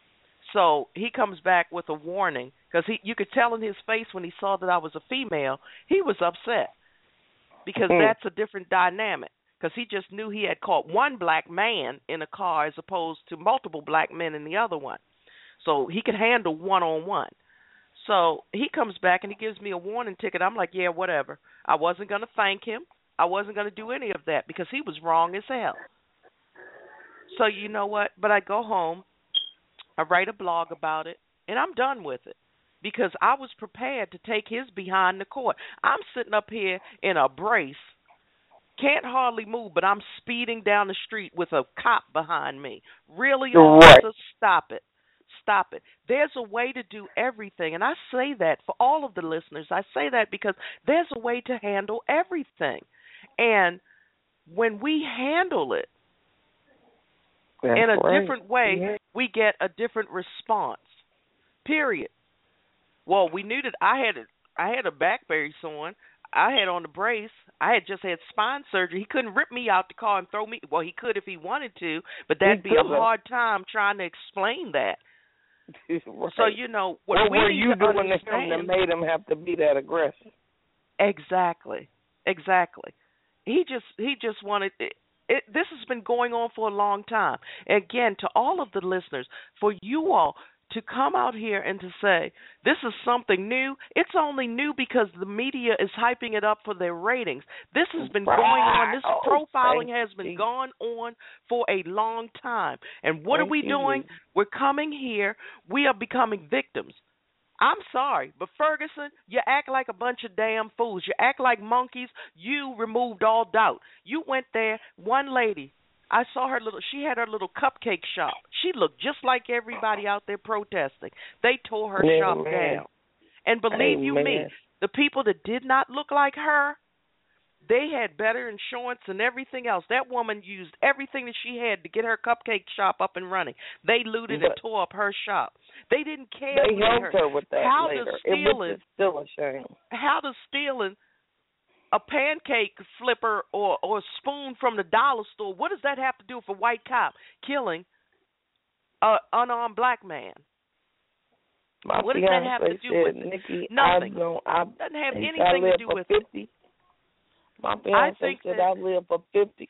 So he comes back with a warning, because he, you could tell in his face when he saw that I was a female, he was upset, because mm. that's a different dynamic, because he just knew he had caught one black man in a car as opposed to multiple black men in the other one. So he could handle one-on-one. So he comes back and he gives me a warning ticket. I'm like, yeah, whatever. I wasn't going to thank him. I wasn't going to do any of that because he was wrong as hell. So you know what? But I go home, I write a blog about it, and I'm done with it because I was prepared to take his behind the court. I'm sitting up here in a brace, can't hardly move, but I'm speeding down the street with a cop behind me. Really, right. officer, stop it. Stop it. There's a way to do everything, and I say that for all of the listeners. I say that because there's a way to handle everything. And when we handle it That's in a right. different way, yeah. we get a different response, period. Well, we knew that I had a, I had a back very sore. I had on the brace. I had just had spine surgery. He couldn't rip me out the car and throw me. Well, he could if he wanted to, but that'd be a hard time trying to explain that. Right. So, you know, what, what we were need you to doing to understand, him that made him have to be that aggressive? Exactly. Exactly. He just he just wanted it, it, this has been going on for a long time. Again, to all of the listeners, for you all to come out here and to say this is something new, it's only new because the media is hyping it up for their ratings. This has been Right. going on. This Oh, profiling has been you. going on for a long time. And what Thank are we you. doing? We're coming here. We are becoming victims. I'm sorry, but Ferguson, you act like a bunch of damn fools. You act like monkeys. You removed all doubt. You went there, one lady, I saw her little, she had her little cupcake shop. She looked just like everybody out there protesting. They tore her Amen. shop down. And believe you me, Amen. the people that did not look like her, they had better insurance and everything else. That woman used everything that she had to get her cupcake shop up and running. They looted But and tore up her shop. They didn't care. they what helped her with that how later. Does It stealing, was still a shame. how does stealing a pancake flipper or, or a spoon from the dollar store, what does that have to do with a white cop killing an unarmed black man? My What does that have to do said, with it? Nikki, Nothing. I don't, I, Doesn't have I anything to live do for with fifty. it. My I fiance think said that, I live for fifty,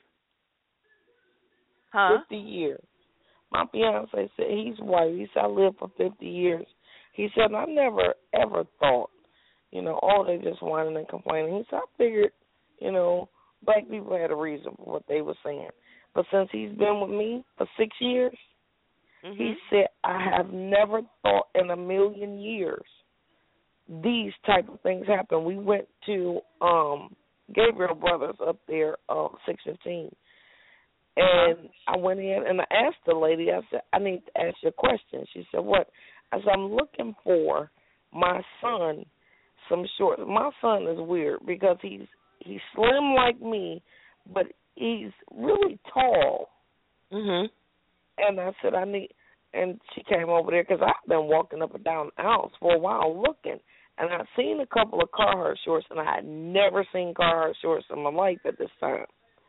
huh? fifty years. My fiance said he's white. He said I live for fifty years. He said I never ever thought, you know, oh, they just whining and complaining. He said I figured, you know, black people had a reason for what they were saying. But since he's been with me for six years, Mm-hmm. he said I have never thought in a million years these type of things happen. We went to um Gabriel Brothers up there, um, six fifteen. And I went in and I asked the lady, I said, I need to ask you a question. She said, what? I said, I'm looking for my son some shorts. My son is weird because he's he's slim like me, but he's really tall. Mhm. And I said, I need, and she came over there because I've been walking up and down the aisles for a while looking. And I'd seen a couple of Carhartt shorts, and I had never seen Carhartt shorts in my life at this time.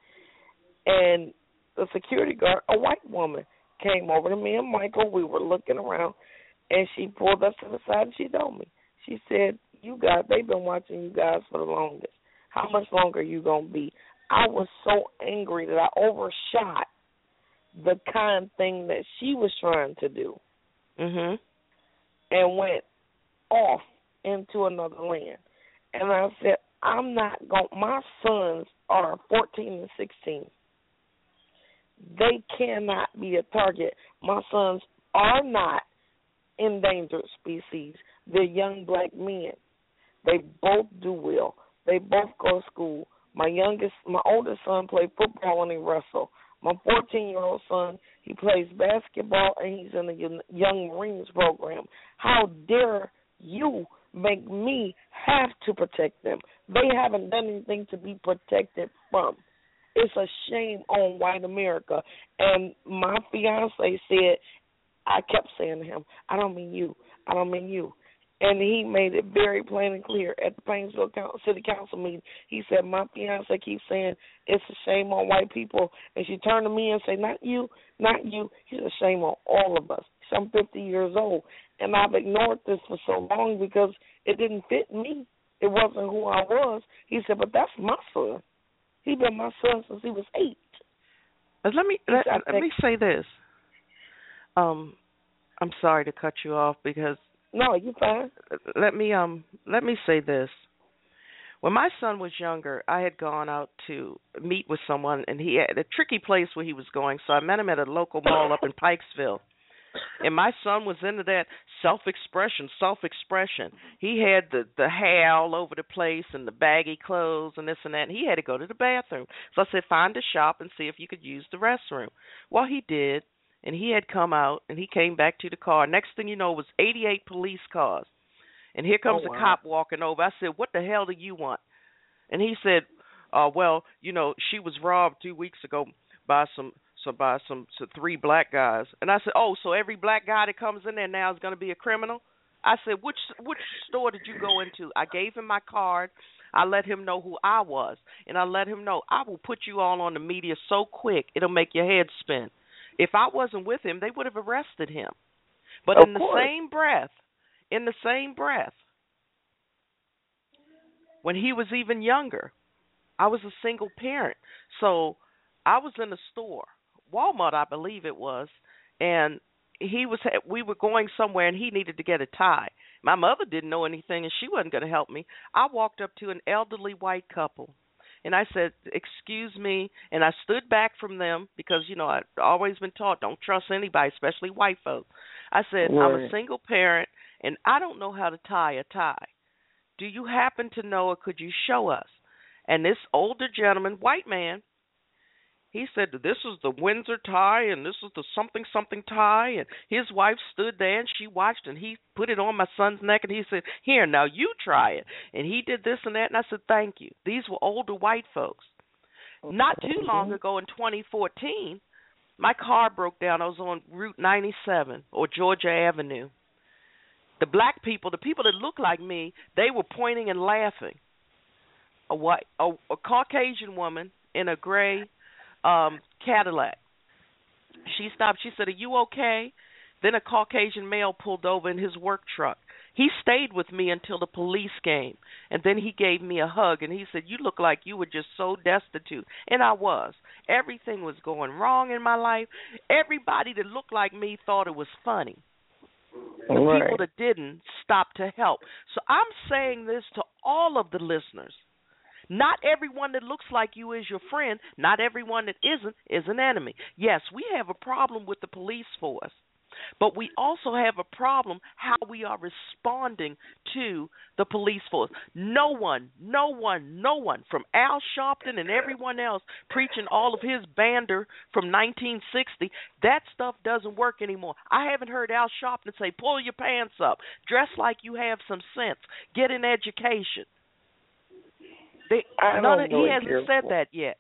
And the security guard, a white woman, came over to me and Michael. We were looking around, and she pulled us to the side and she told me. She said, you guys, they've been watching you guys for the longest. How much longer are you going to be? I was so angry that I overshot the kind thing that she was trying to do. Mhm. And went off into another land. And I said, I'm not going, my sons are fourteen and sixteen. They cannot be a target. My sons are not endangered species. They're young black men. They both do well. They both go to school. My youngest, my oldest son played football and he wrestled. My fourteen-year-old son, he plays basketball and he's in the Young Marines program. How dare you make me have to protect them? They haven't done anything to be protected from. It's a shame on white America. And my fiance said, I kept saying to him, I don't mean you. I don't mean you. And he made it very plain and clear at the Painesville City Council meeting. He said, my fiance keeps saying it's a shame on white people. And she turned to me and said, not you, not you. It's a shame on all of us. I'm fifty years old. And I've ignored this for so long because it didn't fit me. It wasn't who I was. He said, but that's my son. He's been my son since he was eight. Let me let, let me say this. Um, I'm sorry to cut you off because no, you fine. Let me um let me say this. When my son was younger, I had gone out to meet with someone, and he had a tricky place where he was going. So I met him at a local mall up in Pikesville. And my son was into that self-expression, self-expression. He had the, the hair all over the place and the baggy clothes and this and that. And he had to go to the bathroom. So I said, find a shop and see if you could use the restroom. Well, he did. And he had come out, and he came back to the car. Next thing you know, it was eighty-eight police cars. And here comes oh, wow. a cop walking over. I said, what the hell do you want? And he said, uh, well, you know, she was robbed two weeks ago by some so by some so three black guys. And I said, oh, so every black guy that comes in there now is going to be a criminal? I said, which which store did you go into? I gave him my card. I let him know who I was. And I let him know, I will put you all on the media so quick, it'll make your head spin. If I wasn't with him, they would have arrested him. But Of in the course. same breath, in the same breath, when he was even younger, I was a single parent. So I was in a store, Walmart, I believe it was, and he was we were going somewhere and he needed to get a tie. My mother didn't know anything and she wasn't going to help me. I walked up to an elderly white couple and I said, "Excuse me," and I stood back from them because, you know, I've always been taught don't trust anybody, especially white folks. I said, Right. "I'm a single parent and I don't know how to tie a tie. Do you happen to know, or could you show us?" And this older gentleman, white man, he said, "This is the Windsor tie, and this is the something something tie." And his wife stood there, and she watched, and he put it on my son's neck, and he said, "Here, now you try it." And he did this and that, and I said, "Thank you." These were older white folks. Not too long ago in twenty fourteen, my car broke down. I was on Route ninety-seven, or Georgia Avenue. The black people, the people that looked like me, they were pointing and laughing. A white, a, a Caucasian woman in a gray um, Cadillac. She stopped. She said, "Are you okay?" Then a Caucasian male pulled over in his work truck. He stayed with me until the police came, and then he gave me a hug, and he said, "You look like you were just so destitute." And I was. Everything was going wrong in my life. Everybody that looked like me thought it was funny. The Right. people that didn't stopped to help. So I'm saying this to all of the listeners. Not everyone that looks like you is your friend. Not everyone that isn't is an enemy. Yes, we have a problem with the police force, but we also have a problem how we are responding to the police force. No one, no one, no one, from Al Sharpton and everyone else preaching all of his bander from nineteen sixty, that stuff doesn't work anymore. I haven't heard Al Sharpton say, "Pull your pants up, dress like you have some sense, get an education." They, I none don't of, know he if hasn't you're- said that yet.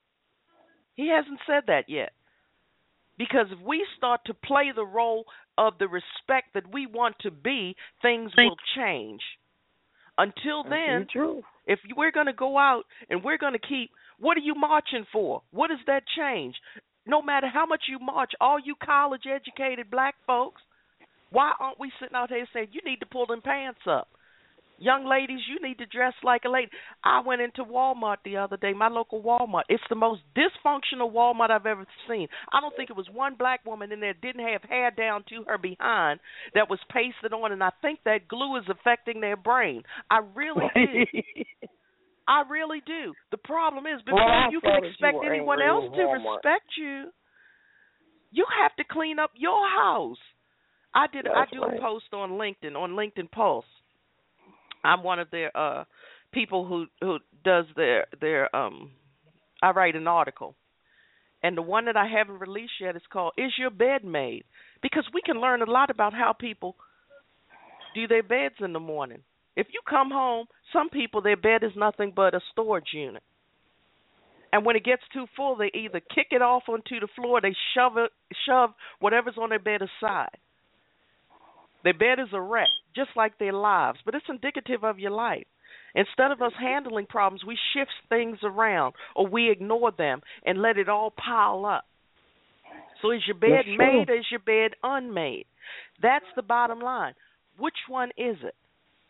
He hasn't said that yet. Because if we start to play the role of the respect that we want to be, things will change. Until then, true. if we're going to go out and we're going to keep, what are you marching for? What does that change? No matter how much you march, all you college-educated black folks, why aren't we sitting out here saying, you need to pull them pants up? Young ladies, you need to dress like a lady. I went into Walmart the other day, my local Walmart. It's the most dysfunctional Walmart I've ever seen. I don't think it was one black woman in there that didn't have hair down to her behind that was pasted on, and I think that glue is affecting their brain. I really do. I really do. The problem is, before Well, you saw can that expect you were anyone angry else with to Walmart. respect you, you have to clean up your house. I did. I That's do right. a post on LinkedIn, on LinkedIn Pulse. I'm one of their uh, people who who does their their um. I write an article, and the one that I haven't released yet is called "Is Your Bed Made?" Because we can learn a lot about how people do their beds in the morning. If you come home, some people, their bed is nothing but a storage unit, and when it gets too full, they either kick it off onto the floor, or they shove it, shove whatever's on their bed aside. Their bed is a wreck, just like their lives, but it's indicative of your life. Instead of us handling problems, we shift things around, or we ignore them and let it all pile up. So is your bed That's made, true. or is your bed unmade? That's the bottom line. Which one is it?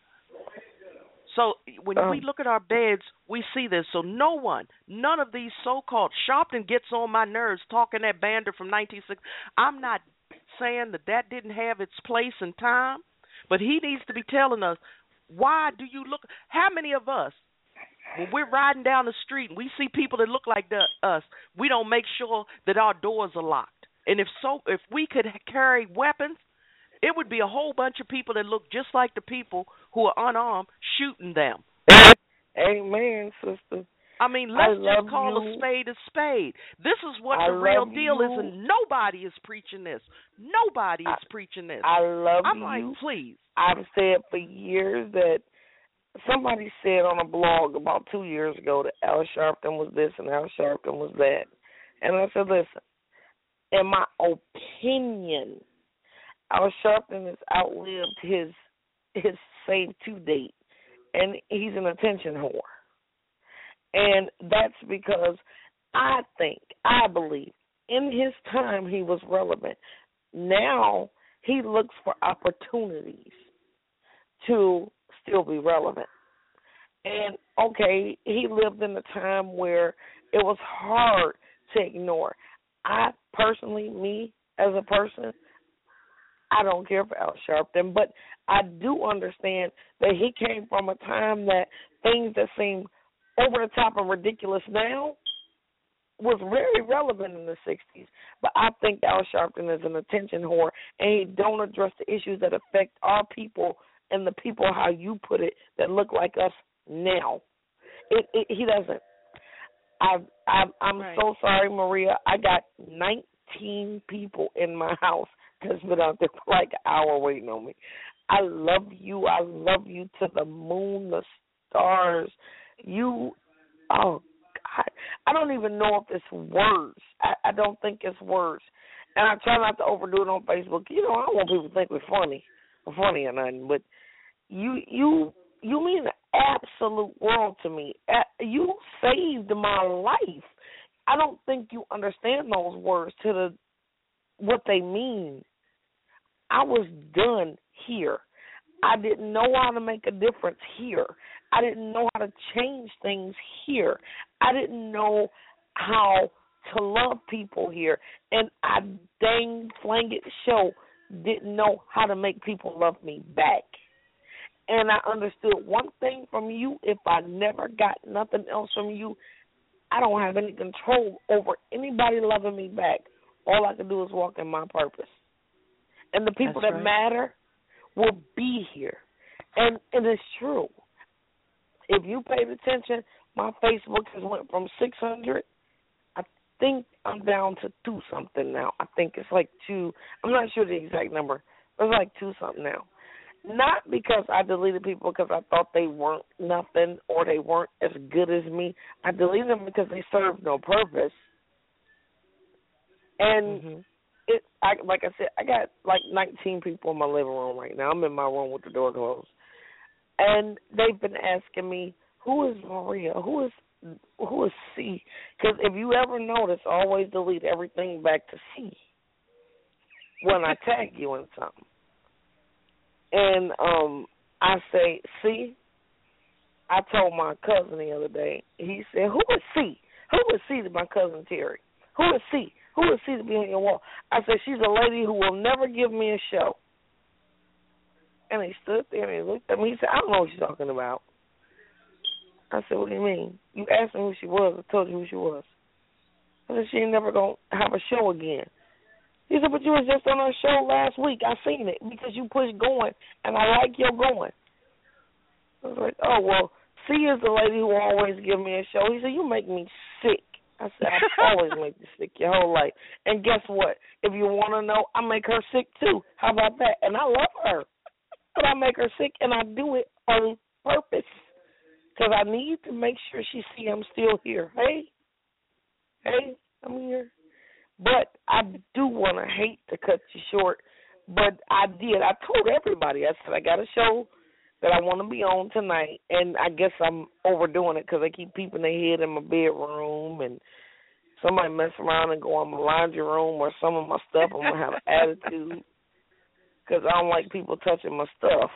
So when Um, we look at our beds, we see this. So no one, none of these so-called, Sharpton gets on my nerves talking that bander from nineteen sixty. I'm not saying that that didn't have its place and time, but he needs to be telling us, why do you look, how many of us, when we're riding down the street and we see people that look like the, us, we don't make sure that our doors are locked? And if so, if we could carry weapons, it would be a whole bunch of people that look just like the people who are unarmed shooting them. Amen, sister. I mean, I let's love just call you. a spade a spade. This is what I the real love deal is, you. and nobody is preaching this. Nobody is I- preaching this. I love I'm you. like, please. I've said for years that somebody said on a blog about two years ago that Al Sharpton was this and Al Sharpton was that. And I said, listen, in my opinion, Al Sharpton has outlived his his save to date, and he's an attention whore. And that's because I think, I believe, in his time he was relevant. Now he looks for opportunities to still be relevant. And, okay, he lived in a time where it was hard to ignore. I personally, me as a person, I don't care for Al Sharpton, but I do understand that he came from a time that things that seem over the top and ridiculous now was very relevant in the sixties. But I think Al Sharpton is an attention whore, and he don't address the issues that affect our people and the people, how you put it, that look like us now. It, it, he doesn't. I, I, I'm right. so sorry, Maria. I got nineteen people in my house that's been out there for like an hour waiting on me. I love you. I love you to the moon, the stars. You, oh, God. I don't even know if it's words. I, I don't think it's words. And I try not to overdo it on Facebook. You know, I don't want people to think we're funny, or funny or nothing. But you, you, you mean the absolute world to me. You saved my life. I don't think you understand those words to the what they mean. I was done here. I didn't know how to make a difference here. I didn't know how to change things here. I didn't know how to love people here. And I dang flang it show didn't know how to make people love me back. And I understood one thing from you. If I never got nothing else from you, I don't have any control over anybody loving me back. All I can do is walk in my purpose. And the people That's that right. matter will be here. And, and it's true. If you paid attention, my Facebook has went from six hundred. I think I'm down to two something now. I think it's like two. I'm not sure the exact number. It's like two something now. Not because I deleted people because I thought they weren't nothing or they weren't as good as me. I deleted them because they served no purpose. And mm-hmm. it, I, like I said, I got like nineteen people in my living room right now. I'm in my room with the door closed. And they've been asking me, who is Maria? Who is who is C? Because if you ever notice, I always delete everything back to C when I tag you in something. And um, I say, C? I told my cousin the other day, he said, who is C? Who is C to my cousin Terry? Who is C? Who is C to be on your wall? I said, she's a lady who will never give me a show. And he stood there and he looked at me. He said, I don't know what you're talking about. I said, what do you mean? You asked me who she was. I told you who she was. I said, she ain't never going to have a show again. He said, but you were just on her show last week. I seen it because you pushed going, and I like your going. I was like, oh, well, C is the lady who always give me a show. He said, you make me sick. I said, I always make you sick your whole life. And guess what? If you want to know, I make her sick too. How about that? And I love her. But I make her sick, and I do it on purpose because I need to make sure she see I'm still here. Hey, hey, I'm here. But I do want to hate to cut you short, but I did. I told everybody. I said I got a show that I want to be on tonight, and I guess I'm overdoing it because they keep peeping their head in my bedroom, and somebody mess around and go in my laundry room or some of my stuff. I'm going to have an attitude because I don't like people touching my stuff.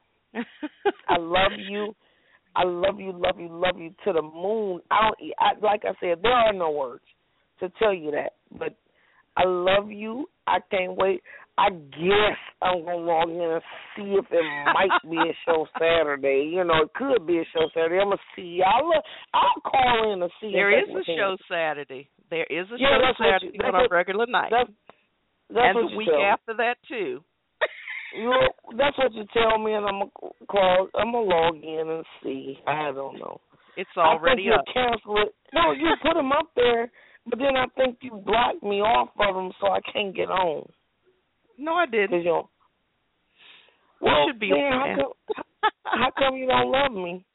I love you. I love you, love you, love you to the moon. I don't. I, like I said, there are no words to tell you that, but I love you. I can't wait. I guess I'm going to log in and see if it might be a show Saturday. You know, it could be a show Saturday. I'm going to see. I'll, I'll call in and see. There is if a show Saturday. There is a yeah, show Saturday you, on a regular night. That's, that's and what the you week tell after that, too. You know, that's what you tell me, and I'm going to call. I'm going to log in and see. I don't know. It's already I think up. You cancel it. No, you put them up there, but then I think you blocked me off of them so I can't get on. No, I didn't. You know, well, you should be man, on. How come, how come you don't love me?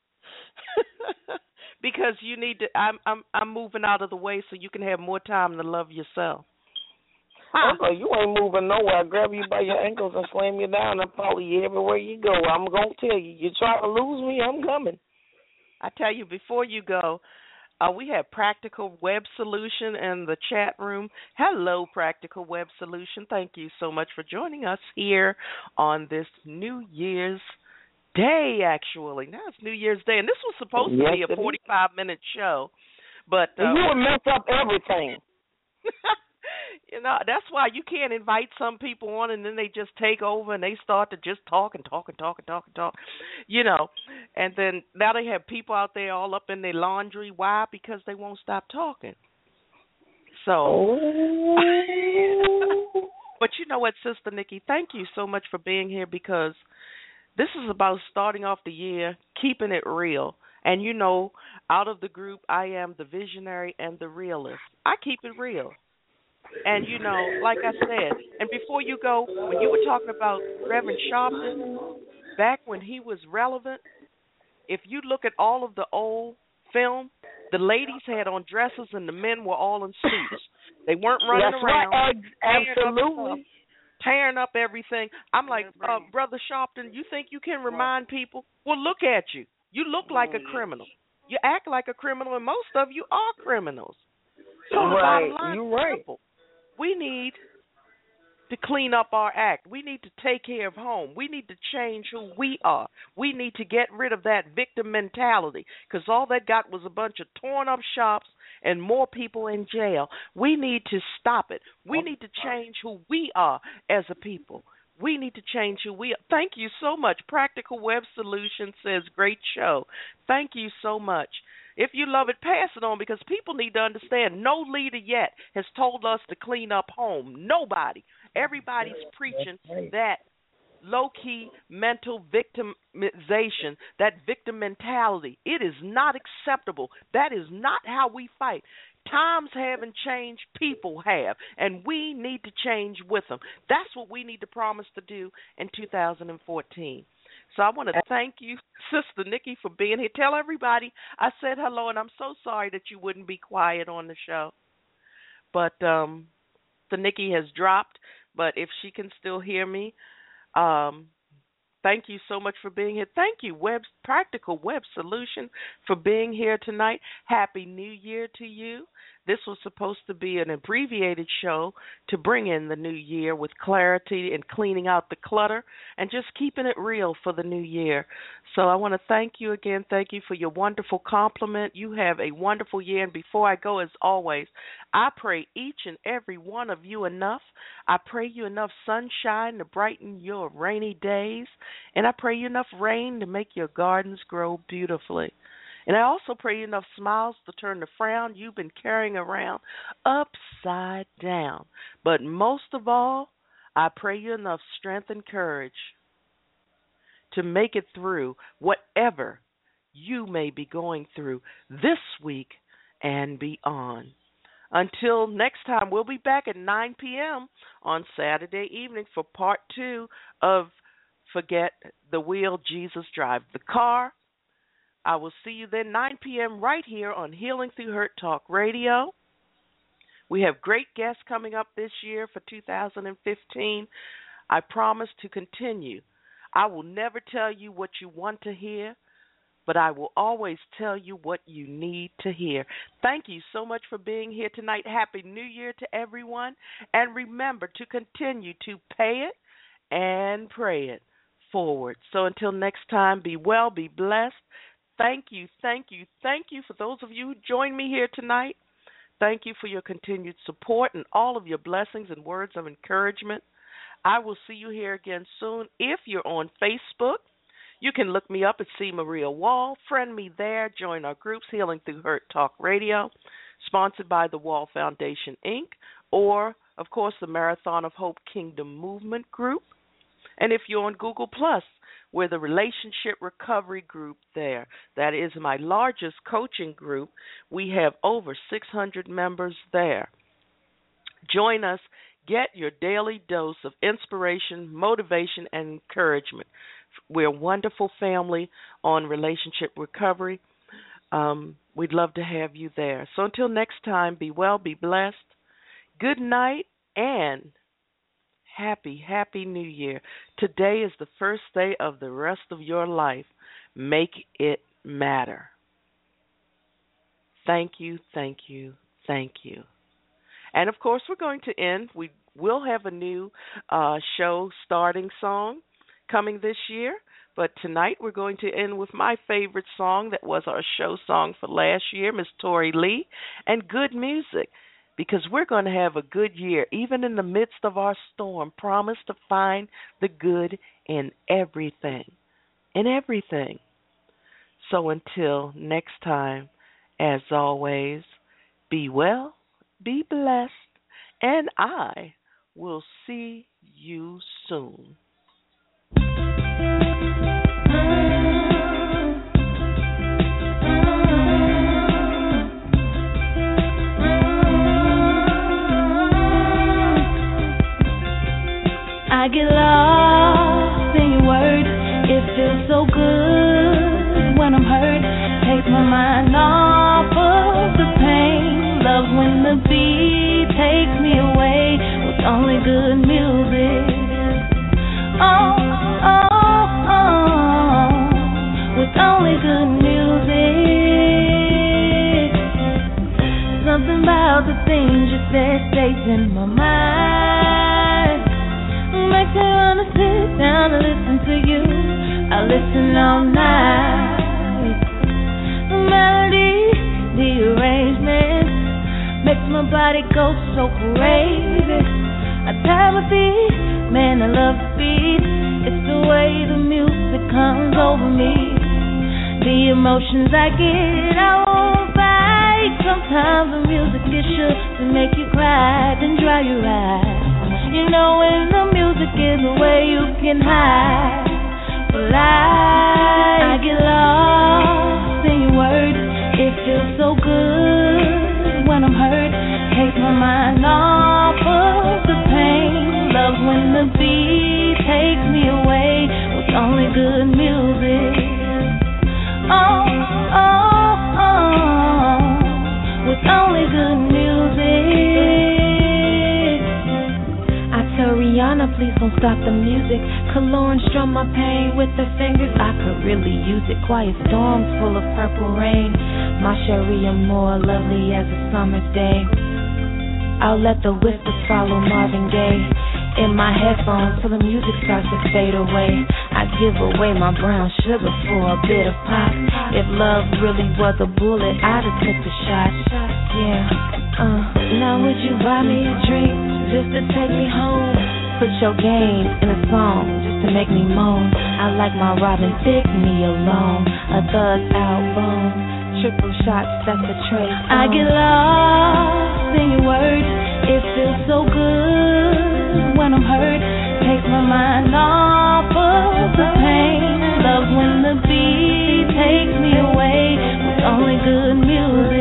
Because you need to. I'm I'm I'm moving out of the way so you can have more time to love yourself. Huh. Okay, you ain't moving nowhere. I grab you by your ankles and slam you down and follow you everywhere you go. I'm gonna tell you. You try to lose me, I'm coming. I tell you before you go, Uh, we have Practical Web Solution in the chat room. Hello, Practical Web Solution. Thank you so much for joining us here on this New Year's Day, actually. Now it's New Year's Day, and this was supposed yes, to be a forty-five minute show. But uh, you would mess up everything. You know, that's why you can't invite some people on and then they just take over and they start to just talk and talk and talk and talk and talk, you know. And then now they have people out there all up in their laundry. Why? Because they won't stop talking. So, oh. But you know what, Sister Nikki, thank you so much for being here, because this is about starting off the year, keeping it real. And, you know, out of the group, I am the visionary and the realist. I keep it real. And, you know, like I said, and before you go, when you were talking about Reverend Sharpton, back when he was relevant, if you look at all of the old film, the ladies had on dresses and the men were all in suits. They weren't running That's around. Right. Tearing Absolutely. up, tearing up everything. I'm like, uh, Brother Sharpton, you think you can remind people? Well, look at you. You look like a criminal. You act like a criminal, and most of you are criminals. So the right. bottom line You're is right. simple. We need to clean up our act. We need to take care of home. We need to change who we are. We need to get rid of that victim mentality, because all that got was a bunch of torn up shops and more people in jail. We need to stop it. We need to change who we are as a people. We need to change who we are. Thank you so much. Practical Web Solutions says, great show. Thank you so much. If you love it, pass it on, because people need to understand no leader yet has told us to clean up home. Nobody. Everybody's preaching that low-key mental victimization, that victim mentality. It is not acceptable. That is not how we fight. Times haven't changed, people have, and we need to change with them. That's what we need to promise to do in two thousand fourteen. So I want to thank you, Sister Nikki, for being here. Tell everybody I said hello, and I'm so sorry that you wouldn't be quiet on the show. But um, the Nikki has dropped, but if she can still hear me, um, thank you so much for being here. Thank you, Web Practical Web Solution, for being here tonight. Happy New Year to you. This was supposed to be an abbreviated show to bring in the new year with clarity and cleaning out the clutter and just keeping it real for the new year. So I want to thank you again. Thank you for your wonderful compliment. You have a wonderful year. And before I go, as always, I pray each and every one of you enough. I pray you enough sunshine to brighten your rainy days. And I pray you enough rain to make your gardens grow beautifully. And I also pray you enough smiles to turn the frown you've been carrying around upside down. But most of all, I pray you enough strength and courage to make it through whatever you may be going through this week and beyond. Until next time, we'll be back at nine p.m. on Saturday evening for part two of Forget the Wheel, Jesus Drive the Car. I will see you then, nine p.m. right here on Healing Through Hurt Talk Radio. We have great guests coming up this year for two thousand fifteen. I promise to continue. I will never tell you what you want to hear, but I will always tell you what you need to hear. Thank you so much for being here tonight. Happy New Year to everyone. And remember to continue to pay it and pray it forward. So until next time, be well, be blessed. Thank you, thank you, thank you for those of you who joined me here tonight. Thank you for your continued support and all of your blessings and words of encouragement. I will see you here again soon. If you're on Facebook, you can look me up at C. Maria Wall. Friend me there. Join our groups, Healing Through Hurt Talk Radio, sponsored by the Wall Foundation, Incorporated, or, of course, the Marathon of Hope Kingdom Movement Group. And if you're on Google Plus, we're the Relationship Recovery Group there. That is my largest coaching group. We have over six hundred members there. Join us. Get your daily dose of inspiration, motivation, and encouragement. We're a wonderful family on relationship recovery. Um, we'd love to have you there. So until next time, be well, be blessed. Good night, and happy, happy New Year. Today is the first day of the rest of your life. Make it matter. Thank you, thank you, thank you. And of course, we're going to end. We will have a new uh, show starting song coming this year. But tonight we're going to end with my favorite song that was our show song for last year, Miss Tori Lee, and good music, because we're going to have a good year, even in the midst of our storm. Promise to find the good in everything, in everything. So until next time, as always, be well, be blessed, and I will see you soon. I get lost in your words. It feels so good when I'm hurt. Takes my mind off of the pain. Love when the beat takes me away with only good music. Oh, oh, oh, with only good music. Something about the things you said stays in my mind. Makes me wanna sit down and listen to you. I listen all night. The melody, the arrangement makes my body go so crazy. I tap my feet, man, I love the beat. It's the way the music comes over me. The emotions I get, I won't fight. Sometimes the music is sure to make you cry, then dry your eyes. You know when the music is the way you can hide. But I, I get lost in your words. It feels so good when I'm hurt. Takes my mind off of the pain. Love when the beat takes me away with only good music. Oh, oh, oh, with only good music. Rihanna, please don't stop the music. Cologne strum my pain with her fingers. I could really use it. Quiet storms full of purple rain. My Cherie more lovely as a summer day. I'll let the whispers follow Marvin Gaye in my headphones till the music starts to fade away. I give away my brown sugar for a bit of pop. If love really was a bullet, I'd have took the shot. Yeah. Uh, now would you buy me a drink just to take me home? Put your game in a song just to make me moan. I like my Robin Thicke, me alone. A thug album, triple shots, that's a trace. I get lost in your words. It feels so good when I'm hurt. Takes my mind off of the pain. Love when the beat takes me away with only good music.